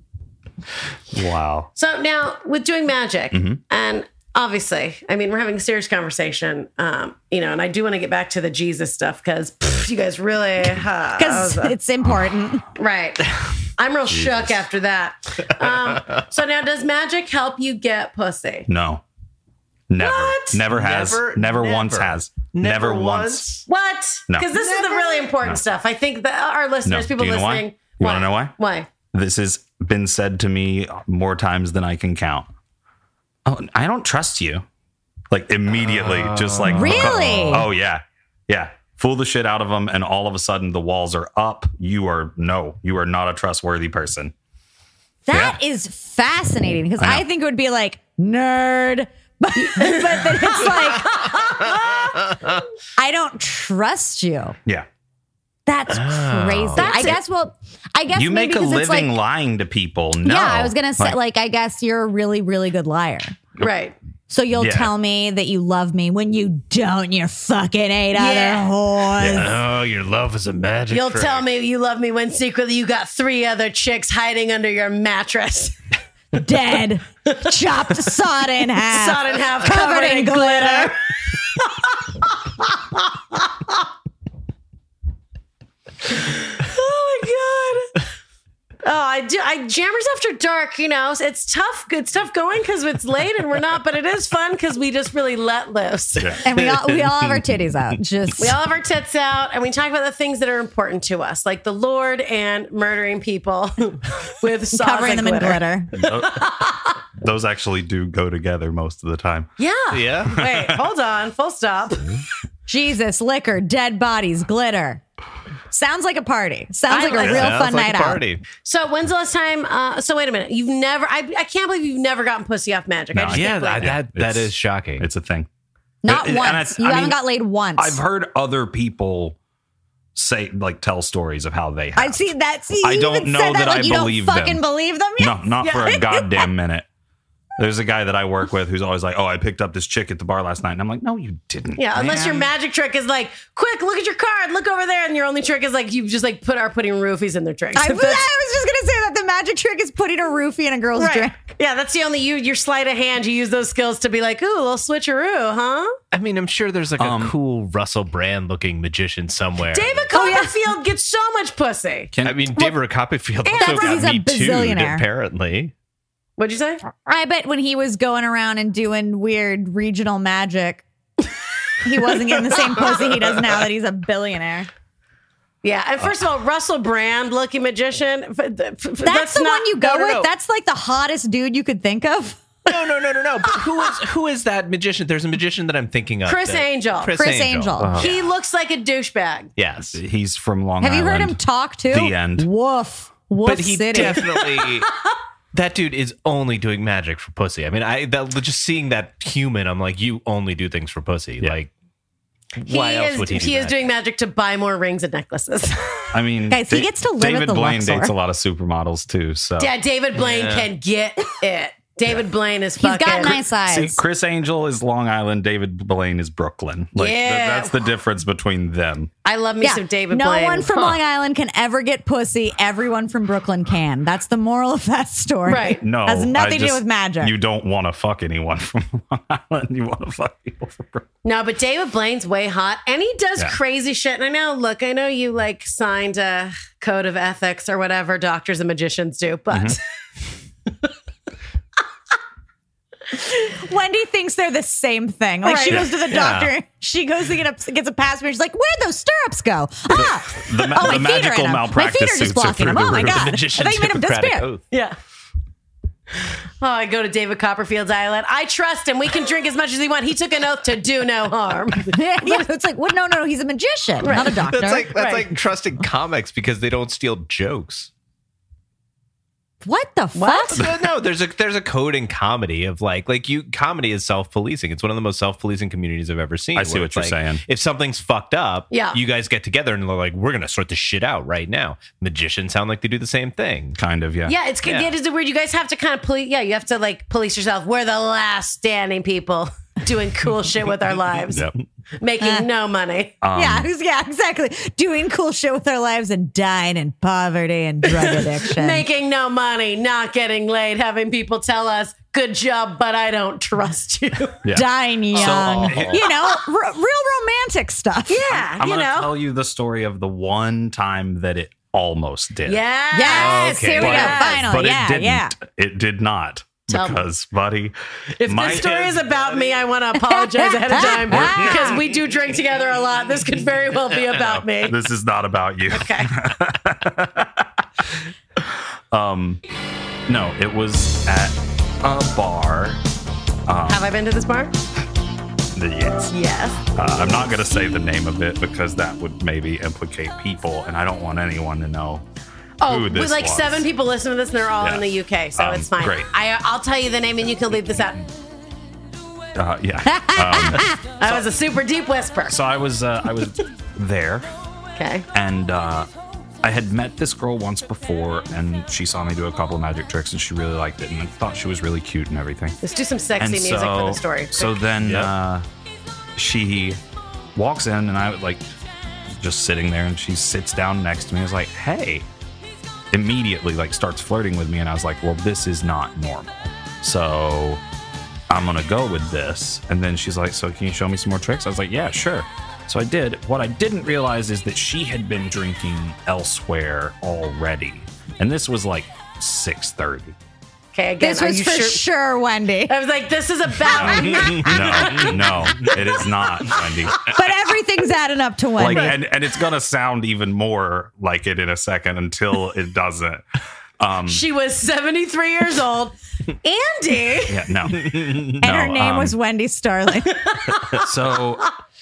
[SPEAKER 5] Wow.
[SPEAKER 2] So now with doing magic, and obviously, I mean, we're having a serious conversation, um, you know, and I do want to get back to the Jesus stuff because you guys really, uh,
[SPEAKER 3] because it's important.
[SPEAKER 2] right. I'm real shook after that. Um, so now, does magic help you get pussy?
[SPEAKER 5] No. Never.
[SPEAKER 2] What?
[SPEAKER 5] Never has.
[SPEAKER 4] Never,
[SPEAKER 5] Never,
[SPEAKER 4] never.
[SPEAKER 5] once has. Never, once.
[SPEAKER 2] What?
[SPEAKER 5] No.
[SPEAKER 2] Because this is the really important
[SPEAKER 5] No.
[SPEAKER 2] stuff. I think that our listeners,
[SPEAKER 5] No.
[SPEAKER 2] people
[SPEAKER 5] Do you know why?
[SPEAKER 2] listening,
[SPEAKER 5] You wanna know why?
[SPEAKER 2] Why?
[SPEAKER 5] This has been said to me more times than I can count. Oh, I don't trust you. Like immediately, just like
[SPEAKER 3] Really?
[SPEAKER 5] Oh yeah, yeah. Fool the shit out of them, and all of a sudden the walls are up. You are no, you are not a trustworthy person.
[SPEAKER 3] That
[SPEAKER 5] Yeah.
[SPEAKER 3] is fascinating because
[SPEAKER 5] I know.
[SPEAKER 3] I, think it would be like nerd, but, but then it's like I don't trust you.
[SPEAKER 5] Yeah,
[SPEAKER 3] That's crazy.
[SPEAKER 2] That's
[SPEAKER 3] I
[SPEAKER 2] it.
[SPEAKER 3] guess. Well, I guess
[SPEAKER 5] you
[SPEAKER 3] maybe
[SPEAKER 5] make a
[SPEAKER 3] because it's
[SPEAKER 5] living
[SPEAKER 3] like,
[SPEAKER 5] lying to people. No,
[SPEAKER 3] yeah, I was gonna say like, I guess you're a really really good liar.
[SPEAKER 2] Right.
[SPEAKER 3] So you'll
[SPEAKER 5] Yeah.
[SPEAKER 3] tell me that you love me when you don't. You're fucking eight
[SPEAKER 2] Yeah.
[SPEAKER 3] other whores.
[SPEAKER 4] Oh, your love is a magic
[SPEAKER 2] You'll
[SPEAKER 4] trick.
[SPEAKER 2] tell me you love me when secretly you got three other chicks hiding under your mattress.
[SPEAKER 3] Dead, chopped, sawed in half,
[SPEAKER 2] Sawed in half, covered in glitter. Oh my god. Oh, I do. I jammers after dark. You know, it's tough. It's tough going because it's late and we're not. But it is fun because we just really let loose.
[SPEAKER 3] and we all we all have our titties out. Just
[SPEAKER 2] We all have our tits out, and we talk about the things that are important to us, like the Lord and murdering people with saws
[SPEAKER 3] covering
[SPEAKER 2] and
[SPEAKER 3] them
[SPEAKER 2] glitter.
[SPEAKER 3] in glitter.
[SPEAKER 5] those actually do go together most of the time.
[SPEAKER 2] Yeah.
[SPEAKER 4] Yeah.
[SPEAKER 2] Wait. Hold on. Full stop.
[SPEAKER 3] Jesus, liquor, dead bodies, glitter. Sounds like a party. Sounds
[SPEAKER 2] I
[SPEAKER 3] like a
[SPEAKER 2] like
[SPEAKER 3] real
[SPEAKER 2] that.
[SPEAKER 3] fun
[SPEAKER 4] Sounds like
[SPEAKER 3] night
[SPEAKER 4] a
[SPEAKER 3] out.
[SPEAKER 4] party.
[SPEAKER 2] So when's the last time? Uh, so wait a minute. You've never. I, I can't believe you've never gotten pussy off magic. I
[SPEAKER 5] No,
[SPEAKER 2] just
[SPEAKER 4] Yeah,
[SPEAKER 2] can't believe
[SPEAKER 4] that,
[SPEAKER 2] it.
[SPEAKER 4] that, that
[SPEAKER 5] It's-
[SPEAKER 4] is shocking.
[SPEAKER 5] It's a thing.
[SPEAKER 3] Not
[SPEAKER 5] And
[SPEAKER 3] once.
[SPEAKER 5] it's-
[SPEAKER 3] You
[SPEAKER 5] I
[SPEAKER 3] haven't
[SPEAKER 5] mean,
[SPEAKER 3] got laid once.
[SPEAKER 5] I've heard other people say, like, tell stories of how they have.
[SPEAKER 3] I see that. See, you
[SPEAKER 5] I don't
[SPEAKER 3] even
[SPEAKER 5] know
[SPEAKER 3] said that,
[SPEAKER 5] that
[SPEAKER 3] like
[SPEAKER 5] I
[SPEAKER 3] you
[SPEAKER 5] believe
[SPEAKER 3] don't fucking
[SPEAKER 5] them.
[SPEAKER 3] believe them.
[SPEAKER 5] No, not for
[SPEAKER 2] Yeah.
[SPEAKER 5] a goddamn minute. There's a guy that I work with who's always like, "Oh, I picked up this chick at the bar last night," and I'm like, "No, you didn't."
[SPEAKER 2] Yeah, unless your
[SPEAKER 5] man."
[SPEAKER 2] magic trick is like, quick, look at your card, look over there, and your only trick is like you just like put are putting roofies in their drinks.
[SPEAKER 3] I,
[SPEAKER 2] If
[SPEAKER 3] was-
[SPEAKER 2] that's-
[SPEAKER 3] I was just gonna say that the magic trick is putting a roofie in a girl's
[SPEAKER 2] right.
[SPEAKER 3] drink.
[SPEAKER 2] Yeah, that's the only you your sleight of hand. You use those skills to be like, ooh, a little switcheroo, huh?
[SPEAKER 4] I mean, I'm sure there's like
[SPEAKER 5] Um,
[SPEAKER 4] a cool Russell Brand looking magician somewhere.
[SPEAKER 2] David
[SPEAKER 3] Oh, yeah.
[SPEAKER 2] Copperfield gets so much pussy.
[SPEAKER 5] Can-
[SPEAKER 4] I mean, David Copperfield
[SPEAKER 2] and
[SPEAKER 4] also
[SPEAKER 2] that's
[SPEAKER 4] got
[SPEAKER 3] he's a
[SPEAKER 4] me too,
[SPEAKER 3] bazillionaire.
[SPEAKER 4] apparently.
[SPEAKER 2] What'd you say?
[SPEAKER 3] I bet when he was going around and doing weird regional magic, he wasn't getting the same pussy he does now that he's a billionaire.
[SPEAKER 2] Yeah, and first of all, Russell Brand looking magician. f- f- f-
[SPEAKER 3] That's, the
[SPEAKER 2] not-
[SPEAKER 3] one you go
[SPEAKER 4] no, no,
[SPEAKER 3] with.
[SPEAKER 4] no.
[SPEAKER 3] That's like the hottest dude you could think of.
[SPEAKER 4] No, no, no, no, no. But who is who is that magician? There's a magician that I'm thinking of.
[SPEAKER 2] Chris
[SPEAKER 4] that-
[SPEAKER 2] Angel.
[SPEAKER 4] Chris,
[SPEAKER 3] Chris
[SPEAKER 4] Angel.
[SPEAKER 3] Angel.
[SPEAKER 4] Uh-huh.
[SPEAKER 2] He looks like a douchebag.
[SPEAKER 4] Yes.
[SPEAKER 5] He's from Long
[SPEAKER 3] Have you
[SPEAKER 5] Island.
[SPEAKER 3] heard him talk too?
[SPEAKER 5] The end.
[SPEAKER 3] Woof. Woof
[SPEAKER 4] But he
[SPEAKER 3] City.
[SPEAKER 4] definitely that dude is only doing magic for pussy. I mean, I that, just seeing that human, I'm like, you only do things for pussy.
[SPEAKER 5] Yeah.
[SPEAKER 4] Like,
[SPEAKER 2] He
[SPEAKER 4] why else
[SPEAKER 2] is
[SPEAKER 4] would he? do
[SPEAKER 2] he is
[SPEAKER 4] that?
[SPEAKER 2] doing magic to buy more rings and necklaces.
[SPEAKER 5] I mean,
[SPEAKER 3] Guys, he gets to live at
[SPEAKER 5] David
[SPEAKER 3] the
[SPEAKER 5] Blaine
[SPEAKER 3] Luxor.
[SPEAKER 5] dates a lot of supermodels too. So
[SPEAKER 2] Yeah, David Blaine
[SPEAKER 4] Yeah.
[SPEAKER 2] can get it. David Blaine is
[SPEAKER 3] He's
[SPEAKER 2] fucking.
[SPEAKER 3] got nice
[SPEAKER 5] See,
[SPEAKER 3] eyes.
[SPEAKER 5] Chris Angel is Long Island. David Blaine is Brooklyn. Like th-
[SPEAKER 2] Yeah.
[SPEAKER 5] that's the difference between them.
[SPEAKER 2] I love me some David
[SPEAKER 3] no
[SPEAKER 2] Blaine.
[SPEAKER 3] one from
[SPEAKER 2] Huh.
[SPEAKER 3] Long Island can ever get pussy. Everyone from Brooklyn can. That's the moral of that story.
[SPEAKER 2] Right.
[SPEAKER 5] No,
[SPEAKER 3] Has nothing
[SPEAKER 5] I
[SPEAKER 3] to do
[SPEAKER 5] just-
[SPEAKER 3] with magic.
[SPEAKER 5] You don't want to fuck anyone from Long Island. You want to fuck people from Brooklyn.
[SPEAKER 2] No, but David Blaine's way hot, and he does
[SPEAKER 5] Yeah.
[SPEAKER 2] crazy shit. And I know, look, I know you like signed a code of ethics or whatever doctors and magicians do, but
[SPEAKER 5] Mm-hmm.
[SPEAKER 3] Wendy thinks they're the same thing. Like she
[SPEAKER 2] Right.
[SPEAKER 3] goes to the
[SPEAKER 4] Yeah.
[SPEAKER 3] doctor, she goes to get a, gets a passport. She's like, "Where'd those stirrups go? Ah,
[SPEAKER 5] The, ma-
[SPEAKER 3] oh, my
[SPEAKER 5] the
[SPEAKER 3] feet are
[SPEAKER 5] magical
[SPEAKER 3] in 'em. My feet
[SPEAKER 5] malpractice
[SPEAKER 3] are just
[SPEAKER 5] suits are
[SPEAKER 3] blocking
[SPEAKER 5] through
[SPEAKER 3] them.
[SPEAKER 5] the
[SPEAKER 3] Oh my
[SPEAKER 5] roof.
[SPEAKER 3] god! I
[SPEAKER 4] Magician's
[SPEAKER 3] thought you made them
[SPEAKER 4] Hippocratic
[SPEAKER 3] disappear.
[SPEAKER 4] oath.
[SPEAKER 2] Yeah. Oh, I go to David Copperfield's island. I trust him. We can drink as much as we want. He took an oath to do no harm.
[SPEAKER 3] yeah, it's like, what? No, no, no. He's a magician, not a doctor.
[SPEAKER 4] That's like that's
[SPEAKER 2] Right.
[SPEAKER 4] like trusting comics because they don't steal jokes.
[SPEAKER 3] what the
[SPEAKER 2] What?
[SPEAKER 3] fuck?
[SPEAKER 4] No, no, there's a there's a code in comedy of like like you comedy is self-policing. It's one of the most self-policing communities I've ever seen.
[SPEAKER 5] I see
[SPEAKER 4] where
[SPEAKER 5] what
[SPEAKER 4] it's
[SPEAKER 5] you're
[SPEAKER 4] like,
[SPEAKER 5] saying.
[SPEAKER 4] If something's fucked up,
[SPEAKER 2] Yeah.
[SPEAKER 4] you guys get together and they're like, we're gonna sort this shit out right now. Magicians sound like they do the same thing.
[SPEAKER 5] Kind of, yeah.
[SPEAKER 2] Yeah, it's
[SPEAKER 4] Yeah.
[SPEAKER 2] it is weird. You guys have to kind of police. Yeah, you have to like police yourself. We're the last standing people doing cool shit with our lives,
[SPEAKER 5] Yep.
[SPEAKER 2] making no money.
[SPEAKER 5] Um,
[SPEAKER 3] yeah, yeah, exactly. Doing cool shit with our lives and dying in poverty and drug addiction.
[SPEAKER 2] Making no money, not getting laid, having people tell us, good job, but I don't trust you.
[SPEAKER 5] yeah.
[SPEAKER 3] Dying young.
[SPEAKER 5] uh,
[SPEAKER 3] you know, r- real romantic stuff.
[SPEAKER 2] Yeah,
[SPEAKER 5] I'm
[SPEAKER 2] you
[SPEAKER 5] going to
[SPEAKER 2] know.
[SPEAKER 5] tell you the story of the one time that it almost did.
[SPEAKER 2] Yes.
[SPEAKER 3] Yes,
[SPEAKER 4] Okay,
[SPEAKER 3] here we go.
[SPEAKER 2] yes.
[SPEAKER 3] Finally,
[SPEAKER 5] But
[SPEAKER 3] yeah,
[SPEAKER 5] it didn't.
[SPEAKER 3] yeah.
[SPEAKER 5] It did not.
[SPEAKER 2] Tell me.
[SPEAKER 5] Because, buddy,
[SPEAKER 2] If
[SPEAKER 5] my-
[SPEAKER 2] this story is about me, I want to apologize ahead of time because we do drink together a lot. This could very well be about me.
[SPEAKER 5] this is not about you.
[SPEAKER 2] Okay.
[SPEAKER 5] Um, no, it was at a bar.
[SPEAKER 2] Have I been to this bar?
[SPEAKER 5] Yes.
[SPEAKER 2] Yes.
[SPEAKER 5] Uh, I'm not going to say the name of it because that would maybe implicate people, and I don't want anyone to know.
[SPEAKER 2] Oh,
[SPEAKER 5] who
[SPEAKER 2] with
[SPEAKER 5] this
[SPEAKER 2] like
[SPEAKER 5] was.
[SPEAKER 2] seven people listen to this, and they're all
[SPEAKER 5] Yeah.
[SPEAKER 2] in the U K, so
[SPEAKER 5] Um,
[SPEAKER 2] it's fine.
[SPEAKER 5] great.
[SPEAKER 2] I, I'll tell you the name, and you can leave this out.
[SPEAKER 5] Uh, yeah. Um,
[SPEAKER 2] That was a super deep whisper.
[SPEAKER 5] so I was uh, I was there,
[SPEAKER 2] Okay.
[SPEAKER 5] and uh, I had met this girl once before, and she saw me do a couple of magic tricks, and she really liked it, and I thought she was really cute and everything.
[SPEAKER 2] Let's do some sexy
[SPEAKER 5] And
[SPEAKER 2] music
[SPEAKER 5] so,
[SPEAKER 2] for the story.
[SPEAKER 5] so then
[SPEAKER 4] Yep.
[SPEAKER 5] uh, she walks in, and I would like just sitting there, and she sits down next to me. I was like, "Hey," immediately like starts flirting with me, and I was like, "Well, this is not normal." So I'm gonna go with this. And then she's like, "So can you show me some more tricks?" I was like, "Yeah, sure." So I did. What I didn't realize is that she had been drinking elsewhere already, and this was like six thirty.
[SPEAKER 2] Okay, again,
[SPEAKER 3] This
[SPEAKER 2] are
[SPEAKER 3] was
[SPEAKER 2] you
[SPEAKER 3] for
[SPEAKER 2] sure?
[SPEAKER 3] sure, Wendy.
[SPEAKER 2] I was like, this is about me.
[SPEAKER 5] No, no, it is not, Wendy.
[SPEAKER 3] But everything's adding up to Wendy.
[SPEAKER 5] Like, and, and it's gonna sound even more like it in a second until it doesn't. Um,
[SPEAKER 2] She was seventy-three years old. Andy.
[SPEAKER 5] yeah, no.
[SPEAKER 3] and her name was Wendy Starling.
[SPEAKER 5] So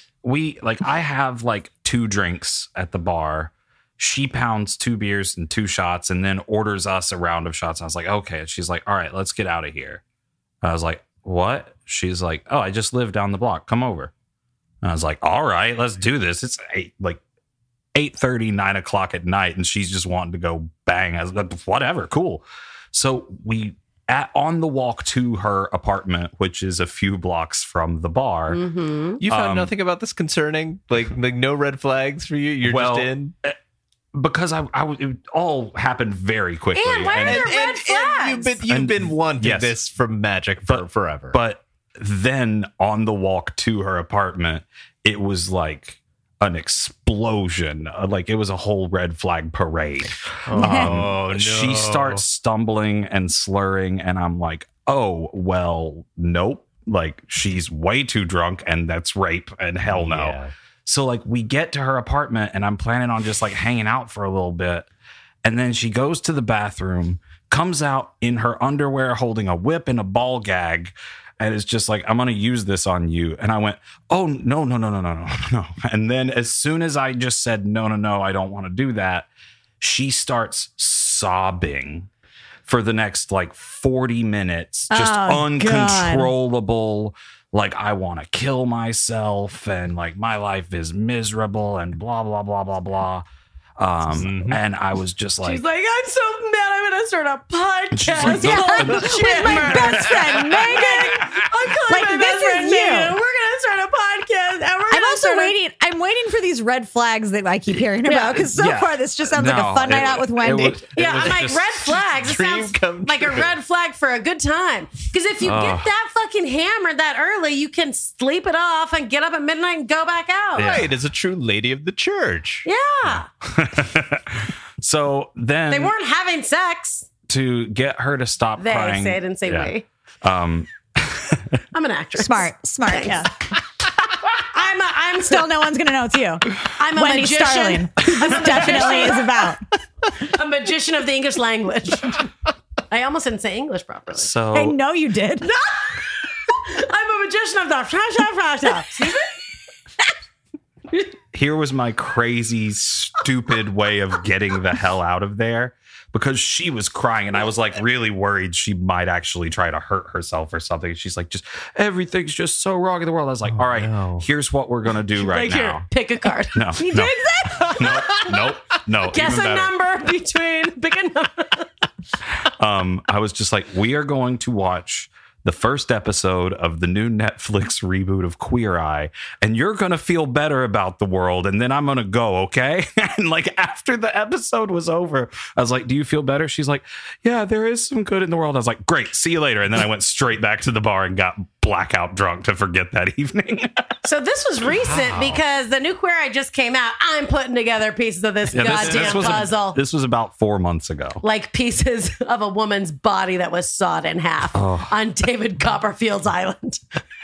[SPEAKER 5] we like I have like two drinks at the bar. She pounds two beers and two shots and then orders us a round of shots. And I was like, okay. She's like, all right, let's get out of here. I was like, what? She's like, oh, I just live down the block. Come over. And I was like, all right, let's do this. It's eight, like eight thirty, nine o'clock at night, and she's just wanting to go bang. I was like, whatever, cool. So we at on the walk to her apartment, which is a few blocks from the bar.
[SPEAKER 2] Mm-hmm.
[SPEAKER 4] You found
[SPEAKER 5] Um,
[SPEAKER 4] nothing about this concerning? Like like no red flags for you? You're
[SPEAKER 5] Well,
[SPEAKER 4] just in?
[SPEAKER 5] Because I, I it all happened very quickly.
[SPEAKER 2] And why are there red flags?
[SPEAKER 4] you've been you've
[SPEAKER 5] And-
[SPEAKER 4] been wanting
[SPEAKER 5] yes.
[SPEAKER 4] this from Magic for
[SPEAKER 5] But-
[SPEAKER 4] forever.
[SPEAKER 5] But then on the walk to her apartment, it was like an explosion. Uh, Like it was a whole red flag parade. Um,
[SPEAKER 4] Oh, no.
[SPEAKER 5] She starts stumbling and slurring, and I'm like, oh, well, nope. Like she's way too drunk, and that's rape, and hell no.
[SPEAKER 4] Yeah.
[SPEAKER 5] So like we get to her apartment, and I'm planning on just like hanging out for a little bit. And then she goes to the bathroom, comes out in her underwear holding a whip and a ball gag, and is just like, I'm going to use this on you. And I went, oh, no, no, no, no, no, no, no. And then as soon as I just said, no, no, no, I don't want to do that, she starts sobbing for the next like forty minutes, just
[SPEAKER 3] Oh,
[SPEAKER 5] uncontrollable. Like, I want to kill myself, and like my life is miserable, and blah, blah, blah, blah, blah. Um,
[SPEAKER 4] Mhm.
[SPEAKER 5] And I was just like,
[SPEAKER 2] She's like, I'm so mad. I'm going to start a podcast.
[SPEAKER 5] She's like,
[SPEAKER 3] Yeah,
[SPEAKER 5] "Don't-
[SPEAKER 3] with my best friend, Megan.
[SPEAKER 2] I'm calling
[SPEAKER 3] Like,
[SPEAKER 2] my
[SPEAKER 3] this
[SPEAKER 2] best
[SPEAKER 3] is
[SPEAKER 2] friend
[SPEAKER 3] you.
[SPEAKER 2] Megan, and we're going to start a podcast. And we're
[SPEAKER 3] I'm
[SPEAKER 2] gonna
[SPEAKER 3] also
[SPEAKER 2] start a-
[SPEAKER 3] waiting. I'm waiting for these red flags that I keep hearing about because so
[SPEAKER 5] Yeah.
[SPEAKER 3] far this just sounds like
[SPEAKER 5] No,
[SPEAKER 3] a fun night
[SPEAKER 5] it-
[SPEAKER 3] out with
[SPEAKER 5] it
[SPEAKER 3] Wendy.
[SPEAKER 5] was- it
[SPEAKER 2] Yeah,
[SPEAKER 5] was
[SPEAKER 2] I'm like,
[SPEAKER 5] just
[SPEAKER 2] red flags. It
[SPEAKER 4] dream
[SPEAKER 2] sounds
[SPEAKER 4] come
[SPEAKER 2] like a
[SPEAKER 4] true.
[SPEAKER 2] red flag for a good time. Because if you
[SPEAKER 5] Ugh.
[SPEAKER 2] get that fucking hammered that early, you can sleep it off and get up at midnight and go back out.
[SPEAKER 4] Right, as a true lady of the church.
[SPEAKER 2] Yeah.
[SPEAKER 5] So then
[SPEAKER 2] They weren't having sex.
[SPEAKER 5] to get her to stop
[SPEAKER 2] They
[SPEAKER 5] crying.
[SPEAKER 2] say, I didn't say
[SPEAKER 5] yeah.
[SPEAKER 2] we.
[SPEAKER 5] Um,
[SPEAKER 2] I'm an actress.
[SPEAKER 3] Smart, smart.
[SPEAKER 2] Thanks.
[SPEAKER 3] Yeah.
[SPEAKER 2] I'm a, I'm
[SPEAKER 3] Still, no one's gonna know it's you.
[SPEAKER 2] I'm a
[SPEAKER 3] Wendy
[SPEAKER 2] magician.
[SPEAKER 3] Starling. This definitely is about.
[SPEAKER 2] A magician of the English language. I almost didn't say English properly.
[SPEAKER 5] So
[SPEAKER 3] I know you did.
[SPEAKER 2] I'm a magician of the. Excuse me?
[SPEAKER 5] here was my crazy, stupid way of getting the hell out of there, because she was crying and I was like really worried she might actually try to hurt herself or something. She's like, just everything's just so wrong in the world. I was like, all right,
[SPEAKER 4] no.
[SPEAKER 5] here's what we're gonna do right
[SPEAKER 2] Like,
[SPEAKER 5] now.
[SPEAKER 2] here, pick a card.
[SPEAKER 5] No,
[SPEAKER 2] You
[SPEAKER 5] no,
[SPEAKER 2] do exactly.
[SPEAKER 5] no, no, no.
[SPEAKER 2] Guess
[SPEAKER 5] even
[SPEAKER 2] a
[SPEAKER 5] better.
[SPEAKER 2] number between. Pick a number.
[SPEAKER 5] Um, I was just like, we are going to watch the first episode of the new Netflix reboot of Queer Eye, and you're going to feel better about the world, and then I'm going to go, okay? And like after the episode was over, I was like, do you feel better? She's like, yeah, there is some good in the world. I was like, great, see you later. And then I went straight back to the bar and got blackout drunk to forget that evening.
[SPEAKER 2] So this was recent
[SPEAKER 4] Wow.
[SPEAKER 2] because the new Queer Eye just came out. I'm putting together pieces of this
[SPEAKER 5] Yeah, this,
[SPEAKER 2] goddamn
[SPEAKER 5] this was a-
[SPEAKER 2] puzzle.
[SPEAKER 5] this was about four months ago.
[SPEAKER 2] Like pieces of a woman's body that was sawed in half
[SPEAKER 5] Oh.
[SPEAKER 2] on David Copperfield's island.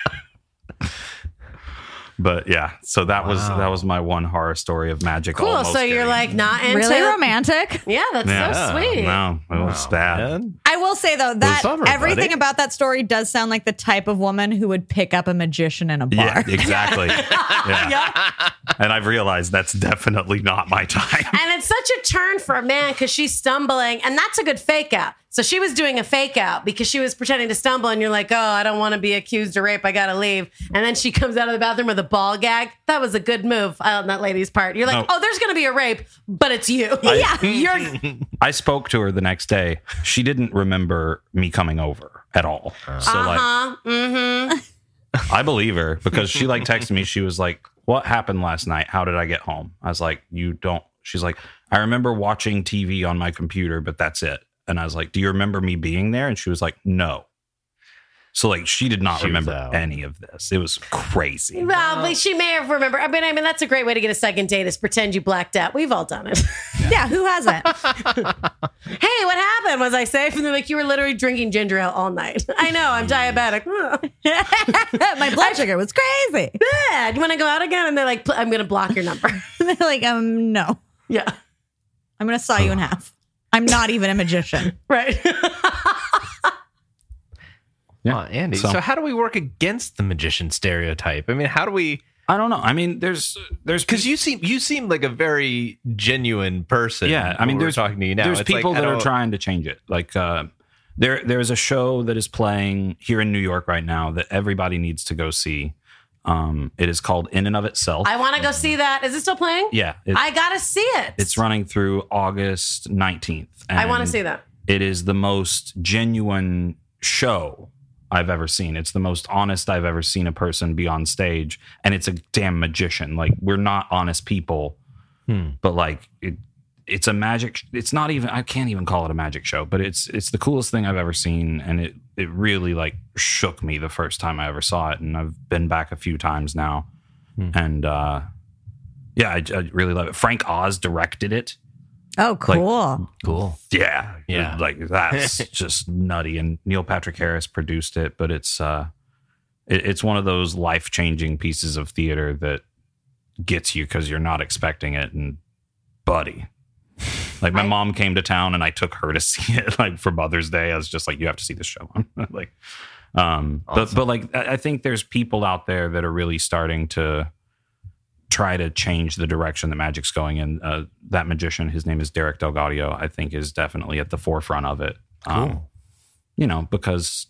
[SPEAKER 5] But yeah, so that was
[SPEAKER 4] Wow.
[SPEAKER 5] that was my one horror story of magic.
[SPEAKER 2] Cool.
[SPEAKER 5] almost
[SPEAKER 2] So you're
[SPEAKER 5] getting-
[SPEAKER 2] like not into
[SPEAKER 3] Really romantic.
[SPEAKER 2] Yeah, that's
[SPEAKER 5] Yeah.
[SPEAKER 2] so sweet.
[SPEAKER 5] No, it was
[SPEAKER 4] Wow,
[SPEAKER 5] bad.
[SPEAKER 4] man.
[SPEAKER 3] I will say though that
[SPEAKER 4] summer,
[SPEAKER 3] everything
[SPEAKER 4] buddy?
[SPEAKER 3] about that story does sound like the type of woman who would pick up a magician in a bar.
[SPEAKER 5] Yeah, exactly. Yeah.
[SPEAKER 2] Yeah.
[SPEAKER 5] And I've realized that's definitely not my time.
[SPEAKER 2] And it's such a turn for a man because she's stumbling, and that's a good fake out. So she was doing a fake out because she was pretending to stumble, and you're like, oh, I don't want to be accused of rape. I got to leave. And then she comes out of the bathroom with a ball gag. That was a good move on that lady's part. You're like,
[SPEAKER 5] No.
[SPEAKER 2] oh, there's going to be a rape, but it's you.
[SPEAKER 3] Yeah.
[SPEAKER 2] You're
[SPEAKER 5] I spoke to her the next day. She didn't remember me coming over at all. So like
[SPEAKER 2] uh-huh. Mm-hmm.
[SPEAKER 5] I believe her because she like texted me. She was like, what happened last night? How did I get home? I was like, you don't. She's like, I remember watching T V on my computer, but that's it. And I was like, do you remember me being there? And she was like, no. So like she did not
[SPEAKER 4] She was
[SPEAKER 5] remember
[SPEAKER 4] out.
[SPEAKER 5] any of this. It was crazy.
[SPEAKER 2] Well, but she may have remembered. I mean, I mean, that's a great way to get a second date is pretend you blacked out. We've all done it.
[SPEAKER 3] Yeah, who hasn't?
[SPEAKER 2] Hey, what happened? Was I safe? And they're like, you were literally drinking ginger ale all night. I know, I'm diabetic.
[SPEAKER 3] My blood sugar was crazy.
[SPEAKER 2] Yeah, do you want to go out again? And they're like, I'm going to block your number.
[SPEAKER 3] They're like, um, no,
[SPEAKER 2] Yeah,
[SPEAKER 3] I'm gonna saw you in half. I'm not even a magician.
[SPEAKER 2] right.
[SPEAKER 5] Yeah.
[SPEAKER 4] Oh, Andy.
[SPEAKER 5] So-
[SPEAKER 4] So, how do we work against the magician stereotype? I mean, how do we?
[SPEAKER 5] I don't know. I mean, there's there's
[SPEAKER 4] Because you seem you seem like a very genuine person.
[SPEAKER 5] Yeah, I mean,
[SPEAKER 4] when we're
[SPEAKER 5] there's
[SPEAKER 4] talking to you now.
[SPEAKER 5] There's
[SPEAKER 4] It's like,
[SPEAKER 5] people
[SPEAKER 4] I
[SPEAKER 5] that are
[SPEAKER 4] don't-
[SPEAKER 5] trying to change it. Like uh, there, there's a show that is playing here in New York right now that everybody needs to go see. Um, it is called In and of Itself.
[SPEAKER 2] I want to go see that. Is it still playing?
[SPEAKER 5] yeah, it,
[SPEAKER 2] I got to see it.
[SPEAKER 5] it's running through August nineteenth.
[SPEAKER 2] I want to see that.
[SPEAKER 5] It is the most genuine show I've ever seen. It's the most honest I've ever seen a person be on stage, and it's a damn magician. Like we're not honest people,
[SPEAKER 4] Hmm.
[SPEAKER 5] but like it, it's a magic. It's not even. I can't even call it a magic show, but it's it's the coolest thing I've ever seen, and it it really like shook me the first time I ever saw it, and I've been back a few times now,
[SPEAKER 4] Hmm.
[SPEAKER 5] and uh, yeah, I, I really love it. Frank Oz directed it.
[SPEAKER 3] Oh, cool.
[SPEAKER 4] Cool.
[SPEAKER 5] Yeah,
[SPEAKER 4] Yeah.
[SPEAKER 5] like that's just nutty. And Neil Patrick Harris produced it, but it's uh, it, it's one of those life changing pieces of theater that gets you because you're not expecting it. And buddy, like my
[SPEAKER 2] I-
[SPEAKER 5] mom came to town and I took her to see it like for Mother's Day. I was just like, you have to see this show. like, um, but
[SPEAKER 4] Awesome.
[SPEAKER 5] but like I I think there's people out there that are really starting to try to change the direction that magic's going in. Uh, that magician, his name is Derek Delgadio, I think is definitely at the forefront of it. Um,
[SPEAKER 4] Cool.
[SPEAKER 5] you know, because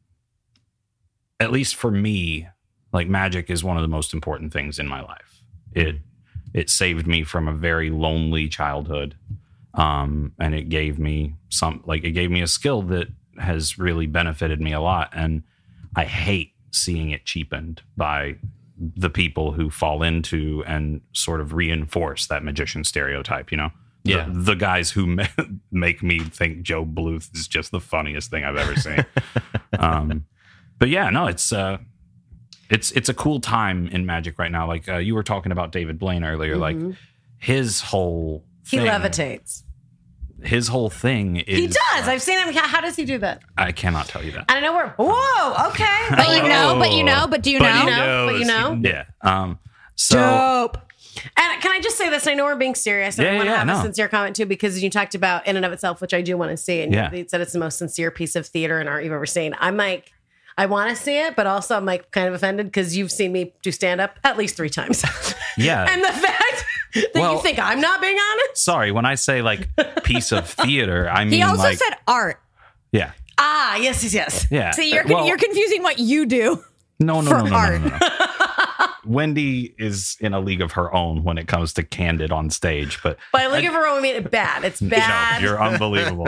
[SPEAKER 5] at least for me, like magic is one of the most important things in my life. It it saved me from a very lonely childhood. Um, and it gave me some like it gave me a skill that has really benefited me a lot. And I hate seeing it cheapened by the people who fall into and sort of reinforce that magician stereotype, you know? The-
[SPEAKER 4] Yeah.
[SPEAKER 5] The, guys who ma- make me think Joe Bluth is just the funniest thing I've ever seen. um, but yeah, no, it's, uh, it's, it's a cool time in magic right now. Like uh, you were talking about David Blaine earlier, like his whole
[SPEAKER 2] He
[SPEAKER 5] thing-
[SPEAKER 2] levitates.
[SPEAKER 5] his whole thing is
[SPEAKER 2] He does. I've seen him. How, how does he do that?
[SPEAKER 5] I cannot tell you that.
[SPEAKER 2] I don't know where. Whoa. Okay.
[SPEAKER 3] But you know, but you know, but do you
[SPEAKER 4] But
[SPEAKER 3] know?
[SPEAKER 4] he
[SPEAKER 2] know,
[SPEAKER 4] knows.
[SPEAKER 2] but you know.
[SPEAKER 5] Yeah. Um. So
[SPEAKER 3] Dope.
[SPEAKER 2] And can I just say this? I know we're being serious. And
[SPEAKER 5] Yeah,
[SPEAKER 2] I want to
[SPEAKER 5] yeah,
[SPEAKER 2] have
[SPEAKER 5] no.
[SPEAKER 2] a sincere comment too, because you talked about In and of Itself, which I do want to see. And
[SPEAKER 5] Yeah.
[SPEAKER 2] you said it's the most sincere piece of theater and art you've ever seen. I'm like, I want to see it, but also I'm like kind of offended because you've seen me do stand up at least three times.
[SPEAKER 5] yeah.
[SPEAKER 2] And the fact that
[SPEAKER 5] Well-
[SPEAKER 2] you think I'm not being honest.
[SPEAKER 5] Sorry, when I say like piece of theater, I mean
[SPEAKER 3] He also
[SPEAKER 5] like
[SPEAKER 3] said art.
[SPEAKER 5] yeah,
[SPEAKER 2] Ah, yes, yes, yes.
[SPEAKER 5] yeah.
[SPEAKER 3] So you're
[SPEAKER 5] Well,
[SPEAKER 3] you're confusing what you do.
[SPEAKER 5] no, no,
[SPEAKER 3] for
[SPEAKER 5] no, no, no,
[SPEAKER 3] art.
[SPEAKER 5] no, no, no. Wendy is in a league of her own when it comes to candid on stage, but
[SPEAKER 2] By look at her own, I mean bad. It's bad.
[SPEAKER 5] no, you're unbelievable.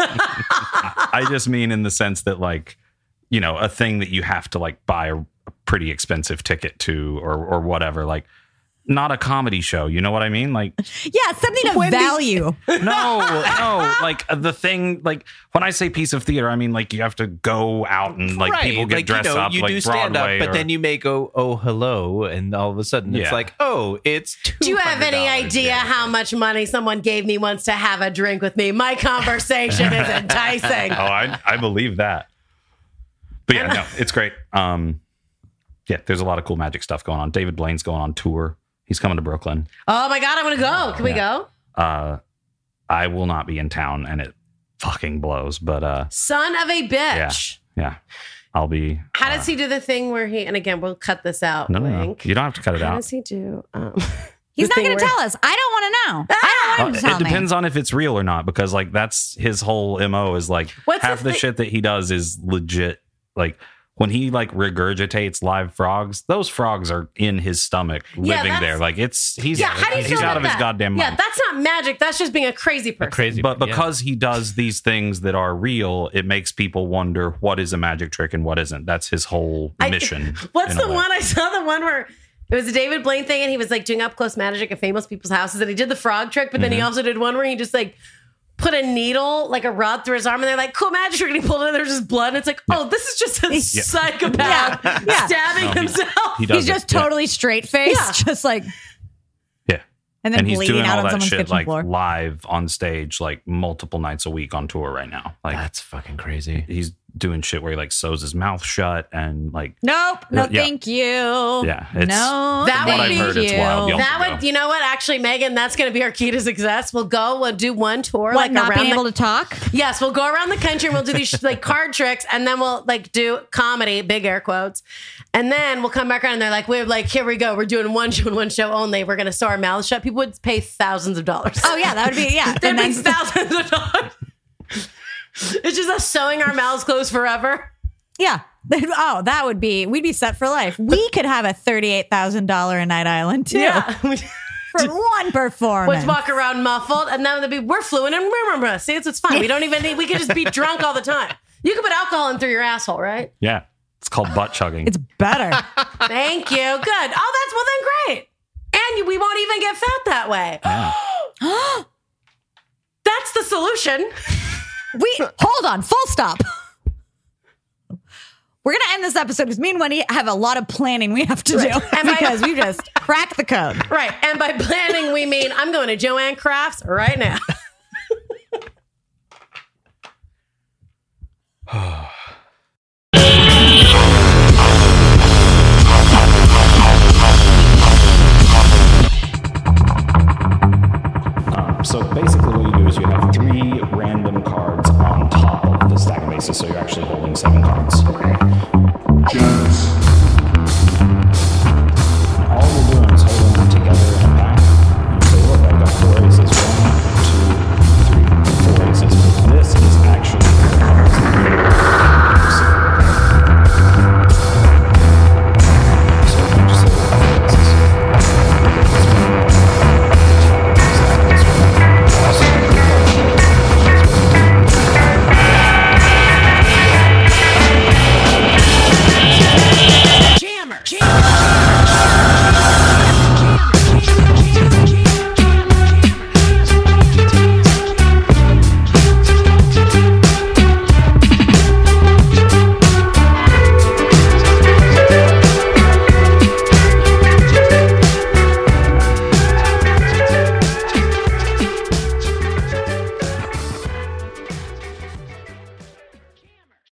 [SPEAKER 5] I just mean in the sense that like, you know, a thing that you have to like buy a, a pretty expensive ticket to or or whatever, like not a comedy show. You know what I mean? Like
[SPEAKER 3] Yeah, something of
[SPEAKER 2] Wendy-
[SPEAKER 3] value.
[SPEAKER 5] no, no, like the thing, like when I say piece of theater, I mean like you have to go out and like
[SPEAKER 4] Right,
[SPEAKER 5] people get
[SPEAKER 4] like,
[SPEAKER 5] dressed
[SPEAKER 4] you know,
[SPEAKER 5] up
[SPEAKER 4] you
[SPEAKER 5] like
[SPEAKER 4] do stand up,
[SPEAKER 5] Broadway
[SPEAKER 4] but
[SPEAKER 5] or-
[SPEAKER 4] then you may go, oh, hello, and all of a sudden it's
[SPEAKER 5] Yeah.
[SPEAKER 4] like, oh, it's
[SPEAKER 2] Do you have any
[SPEAKER 4] two hundred dollars.
[SPEAKER 2] idea
[SPEAKER 4] Yeah.
[SPEAKER 2] how much money someone gave me once to have a drink with me? My conversation is enticing.
[SPEAKER 5] oh, I I believe that. But yeah, no, it's great. Um, yeah, there's a lot of cool magic stuff going on. David Blaine's going on tour. He's coming to Brooklyn.
[SPEAKER 2] Oh my God, I want to go. Can we go?
[SPEAKER 5] Uh, I will not be in town, and it fucking blows. But uh,
[SPEAKER 2] Son of a bitch.
[SPEAKER 5] yeah, I'll be.
[SPEAKER 2] How
[SPEAKER 5] uh,
[SPEAKER 2] does he do the thing where he, and again, we'll cut this out.
[SPEAKER 5] No, no, no.
[SPEAKER 2] wink.
[SPEAKER 5] You don't have to cut it
[SPEAKER 2] How
[SPEAKER 5] out.
[SPEAKER 2] does he do? Um,
[SPEAKER 3] He's
[SPEAKER 2] the
[SPEAKER 3] not
[SPEAKER 2] thing
[SPEAKER 3] going to
[SPEAKER 2] where-
[SPEAKER 3] tell us. I don't want to know. I don't want him to
[SPEAKER 5] Uh,
[SPEAKER 3] tell
[SPEAKER 5] it
[SPEAKER 3] me.
[SPEAKER 5] depends on if it's real or not, because like that's his whole M O is like
[SPEAKER 2] What's the
[SPEAKER 5] half the
[SPEAKER 2] thi-
[SPEAKER 5] shit that he does is legit. Like when he like regurgitates live frogs, those frogs are in his stomach living
[SPEAKER 2] that's-
[SPEAKER 5] there. Like it's he's
[SPEAKER 2] Yeah, how do you
[SPEAKER 5] he's
[SPEAKER 2] feel
[SPEAKER 5] out
[SPEAKER 2] about
[SPEAKER 5] of his
[SPEAKER 2] that?
[SPEAKER 5] goddamn mind.
[SPEAKER 2] Yeah, that's not magic. That's just being a crazy person.
[SPEAKER 4] A crazy,
[SPEAKER 5] But
[SPEAKER 4] yeah.
[SPEAKER 5] because he does these things that are real, it makes people wonder what is a magic trick and what isn't. That's his whole
[SPEAKER 2] I-
[SPEAKER 5] mission.
[SPEAKER 2] What's
[SPEAKER 5] in a
[SPEAKER 2] the
[SPEAKER 5] way.
[SPEAKER 2] one I saw? The one where it was a David Blaine thing, and he was like doing up close magic at famous people's houses, and he did the frog trick, but then
[SPEAKER 5] Mm-hmm.
[SPEAKER 2] he also did one where he just like put a needle, like a rod, through his arm, and they're like, "Cool magic trick," and he pulled it, and there's just blood, and it's like, "Oh, this is just a psychopath
[SPEAKER 3] Yeah. Yeah.
[SPEAKER 2] stabbing
[SPEAKER 5] No, he-
[SPEAKER 2] himself."
[SPEAKER 5] He does
[SPEAKER 3] He's
[SPEAKER 5] it,
[SPEAKER 3] just
[SPEAKER 5] yeah.
[SPEAKER 3] totally straight faced,
[SPEAKER 2] Yeah.
[SPEAKER 3] just like,
[SPEAKER 5] Yeah.
[SPEAKER 3] and then
[SPEAKER 5] And he's
[SPEAKER 3] bleeding
[SPEAKER 5] doing
[SPEAKER 3] out
[SPEAKER 5] all
[SPEAKER 3] on
[SPEAKER 5] that
[SPEAKER 3] someone's
[SPEAKER 5] shit
[SPEAKER 3] kitchen
[SPEAKER 5] like
[SPEAKER 3] floor.
[SPEAKER 5] live on stage, like multiple nights a week on tour right now. Like
[SPEAKER 4] That's fucking crazy.
[SPEAKER 5] he's doing shit where he like sews his mouth shut and like
[SPEAKER 3] Nope. No,
[SPEAKER 5] Yeah.
[SPEAKER 3] thank you.
[SPEAKER 5] Yeah, it's-
[SPEAKER 3] no,
[SPEAKER 2] That
[SPEAKER 3] thank
[SPEAKER 2] would be-
[SPEAKER 5] I've heard, it's
[SPEAKER 3] you.
[SPEAKER 5] wild. Y'all
[SPEAKER 2] That
[SPEAKER 5] should
[SPEAKER 2] would,
[SPEAKER 5] go.
[SPEAKER 2] you know what? Actually, Megan, that's going to be our key to success. We'll go, we'll do one tour,
[SPEAKER 3] What,
[SPEAKER 2] like
[SPEAKER 3] not
[SPEAKER 2] around
[SPEAKER 3] being
[SPEAKER 2] the,
[SPEAKER 3] able to talk?
[SPEAKER 2] Yes, we'll go around the country and we'll do these like card tricks, and then we'll like do comedy, big air quotes, and then we'll come back around and they're like, we're like, here we go, we're doing one show and one show only. We're gonna sew our mouths shut. People would pay thousands of dollars.
[SPEAKER 3] Oh yeah, that would be yeah.
[SPEAKER 2] There'd
[SPEAKER 3] And
[SPEAKER 2] be
[SPEAKER 3] then
[SPEAKER 2] thousands of dollars. It's just us sewing our mouths closed forever.
[SPEAKER 3] yeah. Oh, that would be. We'd be set for life. We could have a thirty-eight thousand dollar a night island too
[SPEAKER 2] Yeah.
[SPEAKER 3] for one performance.
[SPEAKER 2] Let's walk around muffled, and then they'd be we're fluent and remember. See, it's it's fine. We don't even need. We could just be drunk all the time. You could put alcohol in through your asshole, right?
[SPEAKER 5] yeah. It's called butt chugging.
[SPEAKER 3] It's better.
[SPEAKER 2] Thank you. Good. Oh, that's well then great. And you, we won't even get fat that way.
[SPEAKER 5] Yeah.
[SPEAKER 2] That's the solution.
[SPEAKER 3] We hold on. Full stop. We're gonna end this episode because me and Wendy have a lot of planning we have to do
[SPEAKER 2] And by-
[SPEAKER 3] because we just cracked the code.
[SPEAKER 2] Right. And by planning, we mean I'm going to Joanne Crafts right now.